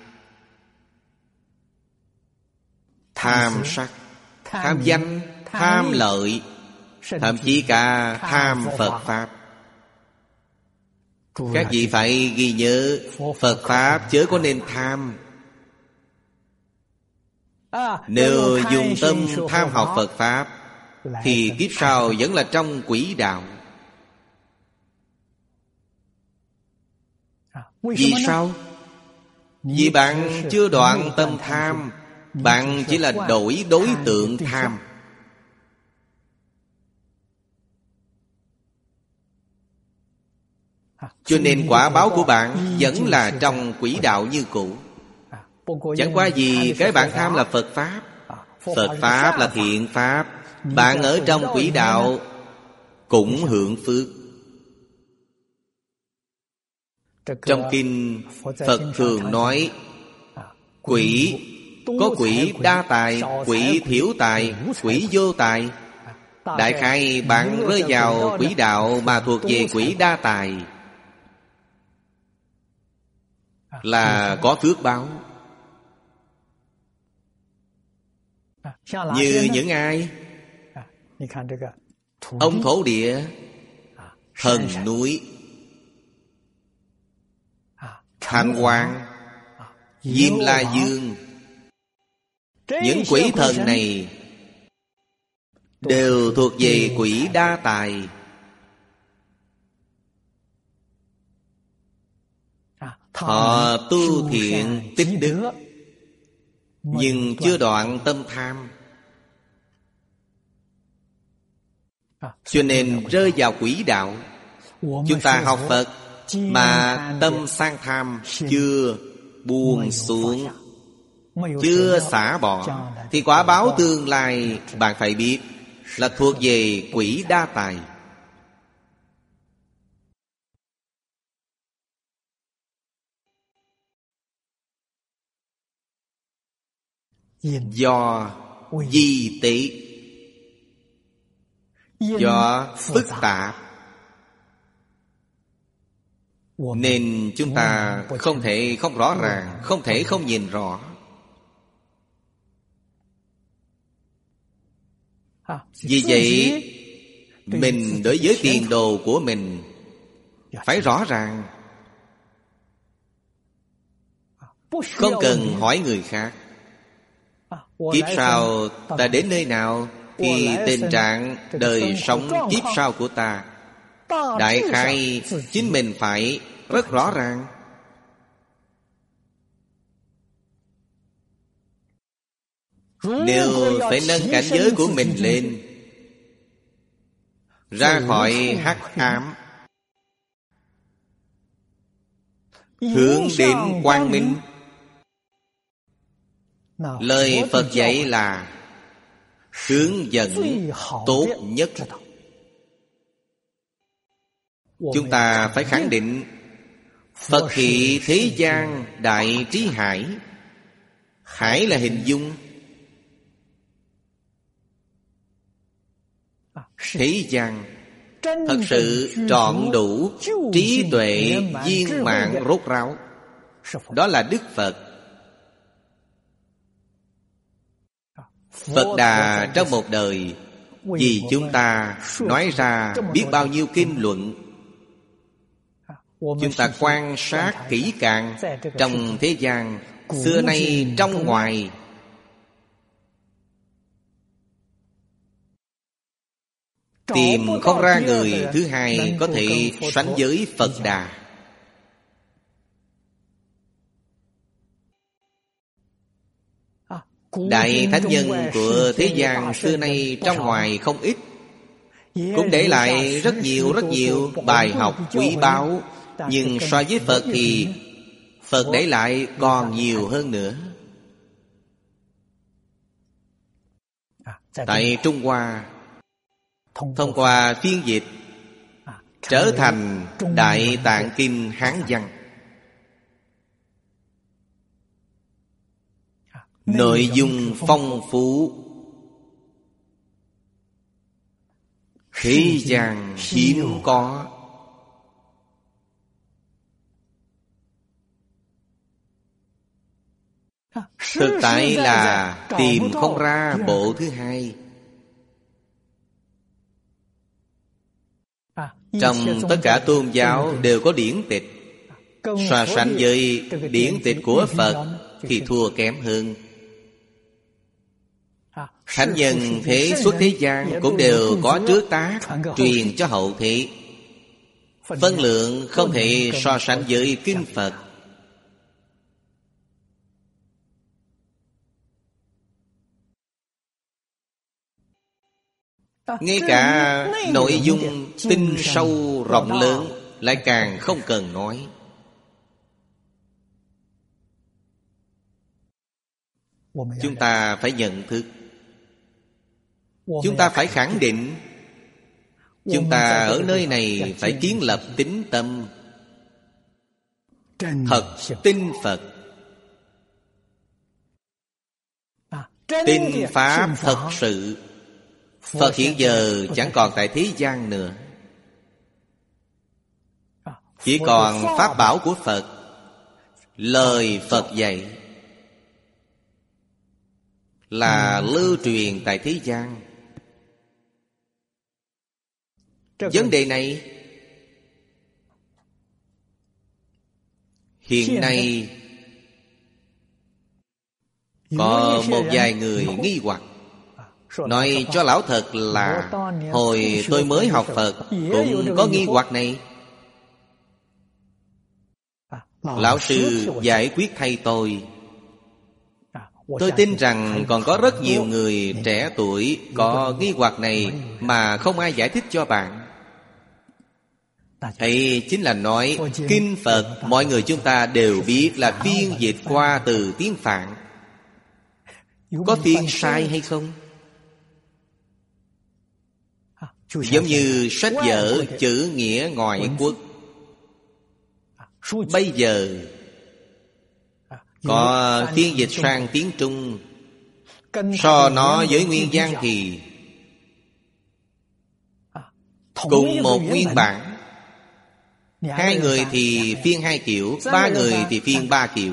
tham sắc, tham danh, tham lợi, thậm chí cả tham Phật Pháp. Các vị phải ghi nhớ, Phật Pháp chớ có nên tham. Nếu dùng tâm tham học Phật Pháp thì kiếp sau vẫn là trong quỹ đạo. Vì sao? Vì bạn chưa đoạn tâm tham. Bạn chỉ là đổi đối tượng tham. Cho nên quả báo của bạn vẫn là trong quỹ đạo như cũ. Chẳng qua vì cái bạn tham là Phật Pháp. Phật Pháp là thiện Pháp. Bạn ở trong quỹ đạo cũng hưởng phước. Trong kinh Phật thường nói quỷ, có quỷ đa tài, quỷ thiểu tài, quỷ vô tài. Đại khái bạn rơi vào quỹ đạo mà thuộc về quỷ đa tài là có phước báo. Như những ai? Ông thổ địa, thần núi, Thanh Hoàng, Diêm La Dương. Những quỷ thần này đều thuộc về quỷ đa tài. Họ tu thiện tích đức, nhưng chưa đoạn tâm tham, cho nên rơi vào quỹ đạo. Chúng ta học Phật mà tâm sang tham chưa buông xuống, chưa xả bỏ, thì quả báo tương lai bạn phải biết là thuộc về quỷ đa tài. Do vi tế, do phức tạp, nên chúng ta không thể không rõ ràng, không thể không nhìn rõ. Vì vậy mình đối với tiền đồ của mình phải rõ ràng. Không cần hỏi người khác kiếp sau ta đến nơi nào, thì tình trạng đời sống kiếp sau của ta đại khái chính mình phải rất rõ ràng. Nếu phải nâng cảnh giới của mình lên, ra khỏi hắc ám, hướng đến quang minh. Lời Phật dạy là hướng dẫn tốt nhất. Chúng ta phải khẳng định Phật thị thế gian đại trí hải. Hải là hình dung. Thế gian thật sự trọn đủ, trí tuệ viên mãn rốt ráo, đó là Đức Phật. Phật Đà trong một đời vì chúng ta nói ra biết bao nhiêu kinh luận. Chúng ta quan sát kỹ càng trong thế gian xưa nay trong ngoài, tìm không ra người thứ hai có thể sánh với Phật Đà. Đại thánh nhân của thế gian xưa nay trong ngoài không ít, cũng để lại rất nhiều bài học quý báu. Nhưng so với Phật thì Phật để lại còn nhiều hơn nữa. Tại Trung Hoa, thông qua phiên dịch trở thành Đại Tạng Kinh Hán văn. Nội dung phong phú, thế gian hiếm có. Thực tại là tìm không ra bộ thứ hai. Trong tất cả tôn giáo đều có điển tịch. So sánh với điển tịch của Phật thì thua kém hơn. Thánh nhân thế xuất thế gian cũng đều có trước tác truyền cho hậu thế. Phân lượng không thể so sánh với kinh Phật. Ngay cả nội dung tinh sâu rộng lớn lại càng không cần nói. Chúng ta phải nhận thức, chúng ta phải khẳng định, chúng ta ở nơi này phải kiến lập tín tâm, thật tin Phật, tin Pháp thật sự. Phật hiện giờ chẳng còn tại thế gian nữa, chỉ còn pháp bảo của Phật, lời Phật dạy là lưu truyền tại thế gian. Vấn đề này hiện nay có một vài người nghi hoặc. Nói cho lão thật là hồi tôi mới học Phật cũng có nghi hoặc này. Lão sư giải quyết thay tôi. Tôi tin rằng còn có rất nhiều người trẻ tuổi có nghi hoặc này mà không ai giải thích cho bạn. Ấy chính là nói kinh Phật mọi người chúng ta đều biết là phiên dịch qua từ tiếng Phạn. Có phiên sai hay không? Giống như sách vở chữ nghĩa ngoại quốc. Bây giờ có phiên dịch sang tiếng Trung, so nó với nguyên văn thì cùng một nguyên bản. Hai người thì phiên hai kiểu, ba người thì phiên ba kiểu.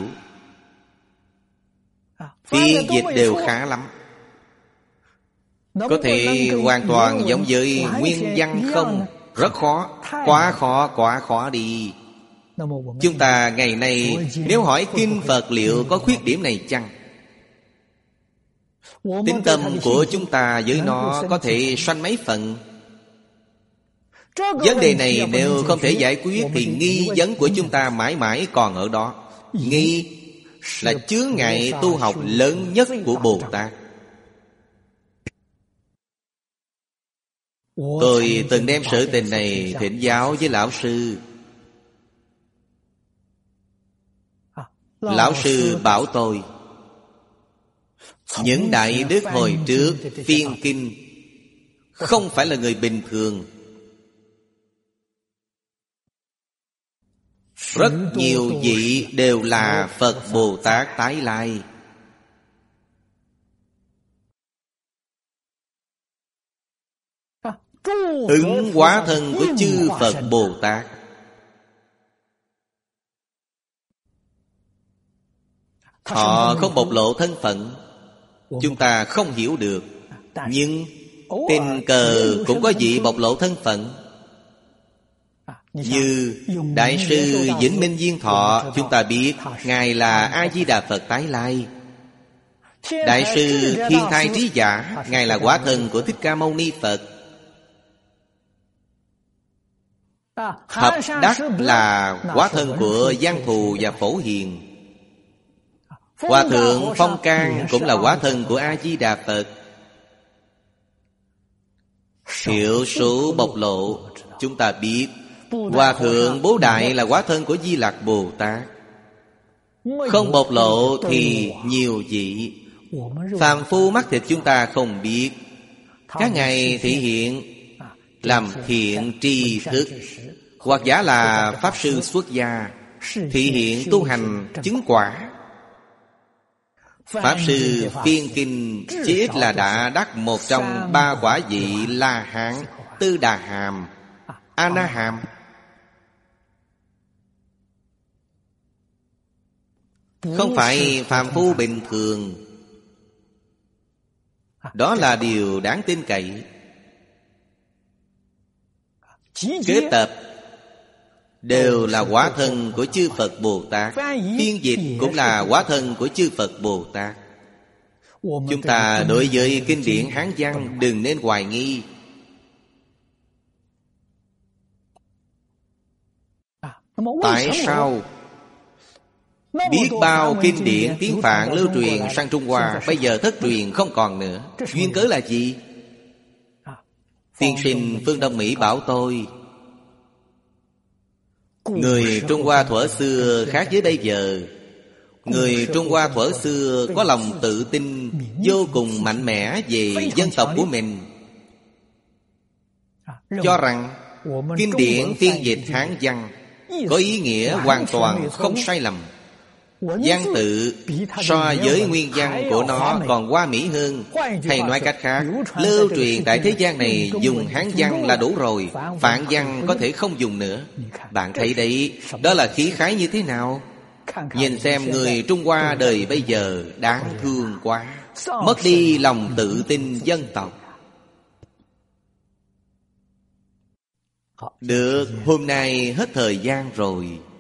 Phiên dịch đều khá lắm. Có thể hoàn toàn giống với nguyên văn không? Rất khó, quá khó đi. Chúng ta ngày nay nếu hỏi kinh Phật liệu có khuyết điểm này chăng? Tín tâm của chúng ta với nó có thể sanh mấy phần? Vấn đề này nếu không thể giải quyết thì nghi vấn của chúng ta mãi mãi còn ở đó. Nghi là chướng ngại tu học lớn nhất của Bồ Tát. Tôi từng đem sự tình này thỉnh giáo với lão sư. Lão sư bảo tôi, những đại đức hồi trước phiên kinh không phải là người bình thường. Rất nhiều vị đều là Phật Bồ Tát tái lai. ứng hóa thân của chư Phật Bồ Tát. Họ không bộc lộ thân phận, chúng ta không hiểu được. Nhưng tình cờ cũng có vị bộc lộ thân phận. Như Đại sư Vĩnh Minh Viên Thọ, chúng ta biết Ngài là A-di-đà Phật tái lai. Đại sư Thiên Thai Trí Giả, Ngài là quả thân của Thích Ca Mâu Ni Phật. Hợp Đắc là quả thân của Giang Thù và Phổ Hiền. Hòa thượng Phong Can cũng là quả thân của A-di-đà Phật. Thiểu số bộc lộ, chúng ta biết Hòa thượng Bố Đại là quả thân của Di Lặc Bồ Tát. Không bộc lộ thì nhiều vị. Phàm phu mắt thịt chúng ta không biết. Các ngài thể hiện làm thiện tri thức, hoặc giả là Pháp Sư xuất gia, thể hiện tu hành chứng quả. Pháp Sư phiên kinh chỉ ít là đã đắc một trong ba quả vị La Hán, Tư Đà Hàm, A Na Hàm. Không phải phàm phu bình thường. Đó là điều đáng tin cậy. Kết tập đều là quả thân của chư Phật Bồ Tát. Phiên dịch cũng là quả thân của chư Phật Bồ Tát. Chúng ta đối với kinh điển Hán văn đừng nên hoài nghi. Tại sao biết bao kinh điển tiếng Phạn lưu truyền sang Trung Hoa bây giờ thất truyền không còn nữa? Duyên cớ là gì? Tiên sinh Phương Đông Mỹ bảo tôi, người Trung Hoa thuở xưa khác với bây giờ. Người Trung Hoa thuở xưa có lòng tự tin vô cùng mạnh mẽ về dân tộc của mình, cho rằng kinh điển phiên dịch Hán văn có ý nghĩa hoàn toàn không sai lầm. Văn tự so với nguyên văn của nó còn hoa mỹ hơn. Hay nói cách khác, lưu truyền tại thế gian này dùng Hán văn là đủ rồi, Phạn văn có thể không dùng nữa. Bạn thấy đấy, đó là khí khái như thế nào? Nhìn xem người Trung Hoa đời bây giờ đáng thương quá, mất đi lòng tự tin dân tộc. Được, hôm nay hết thời gian rồi.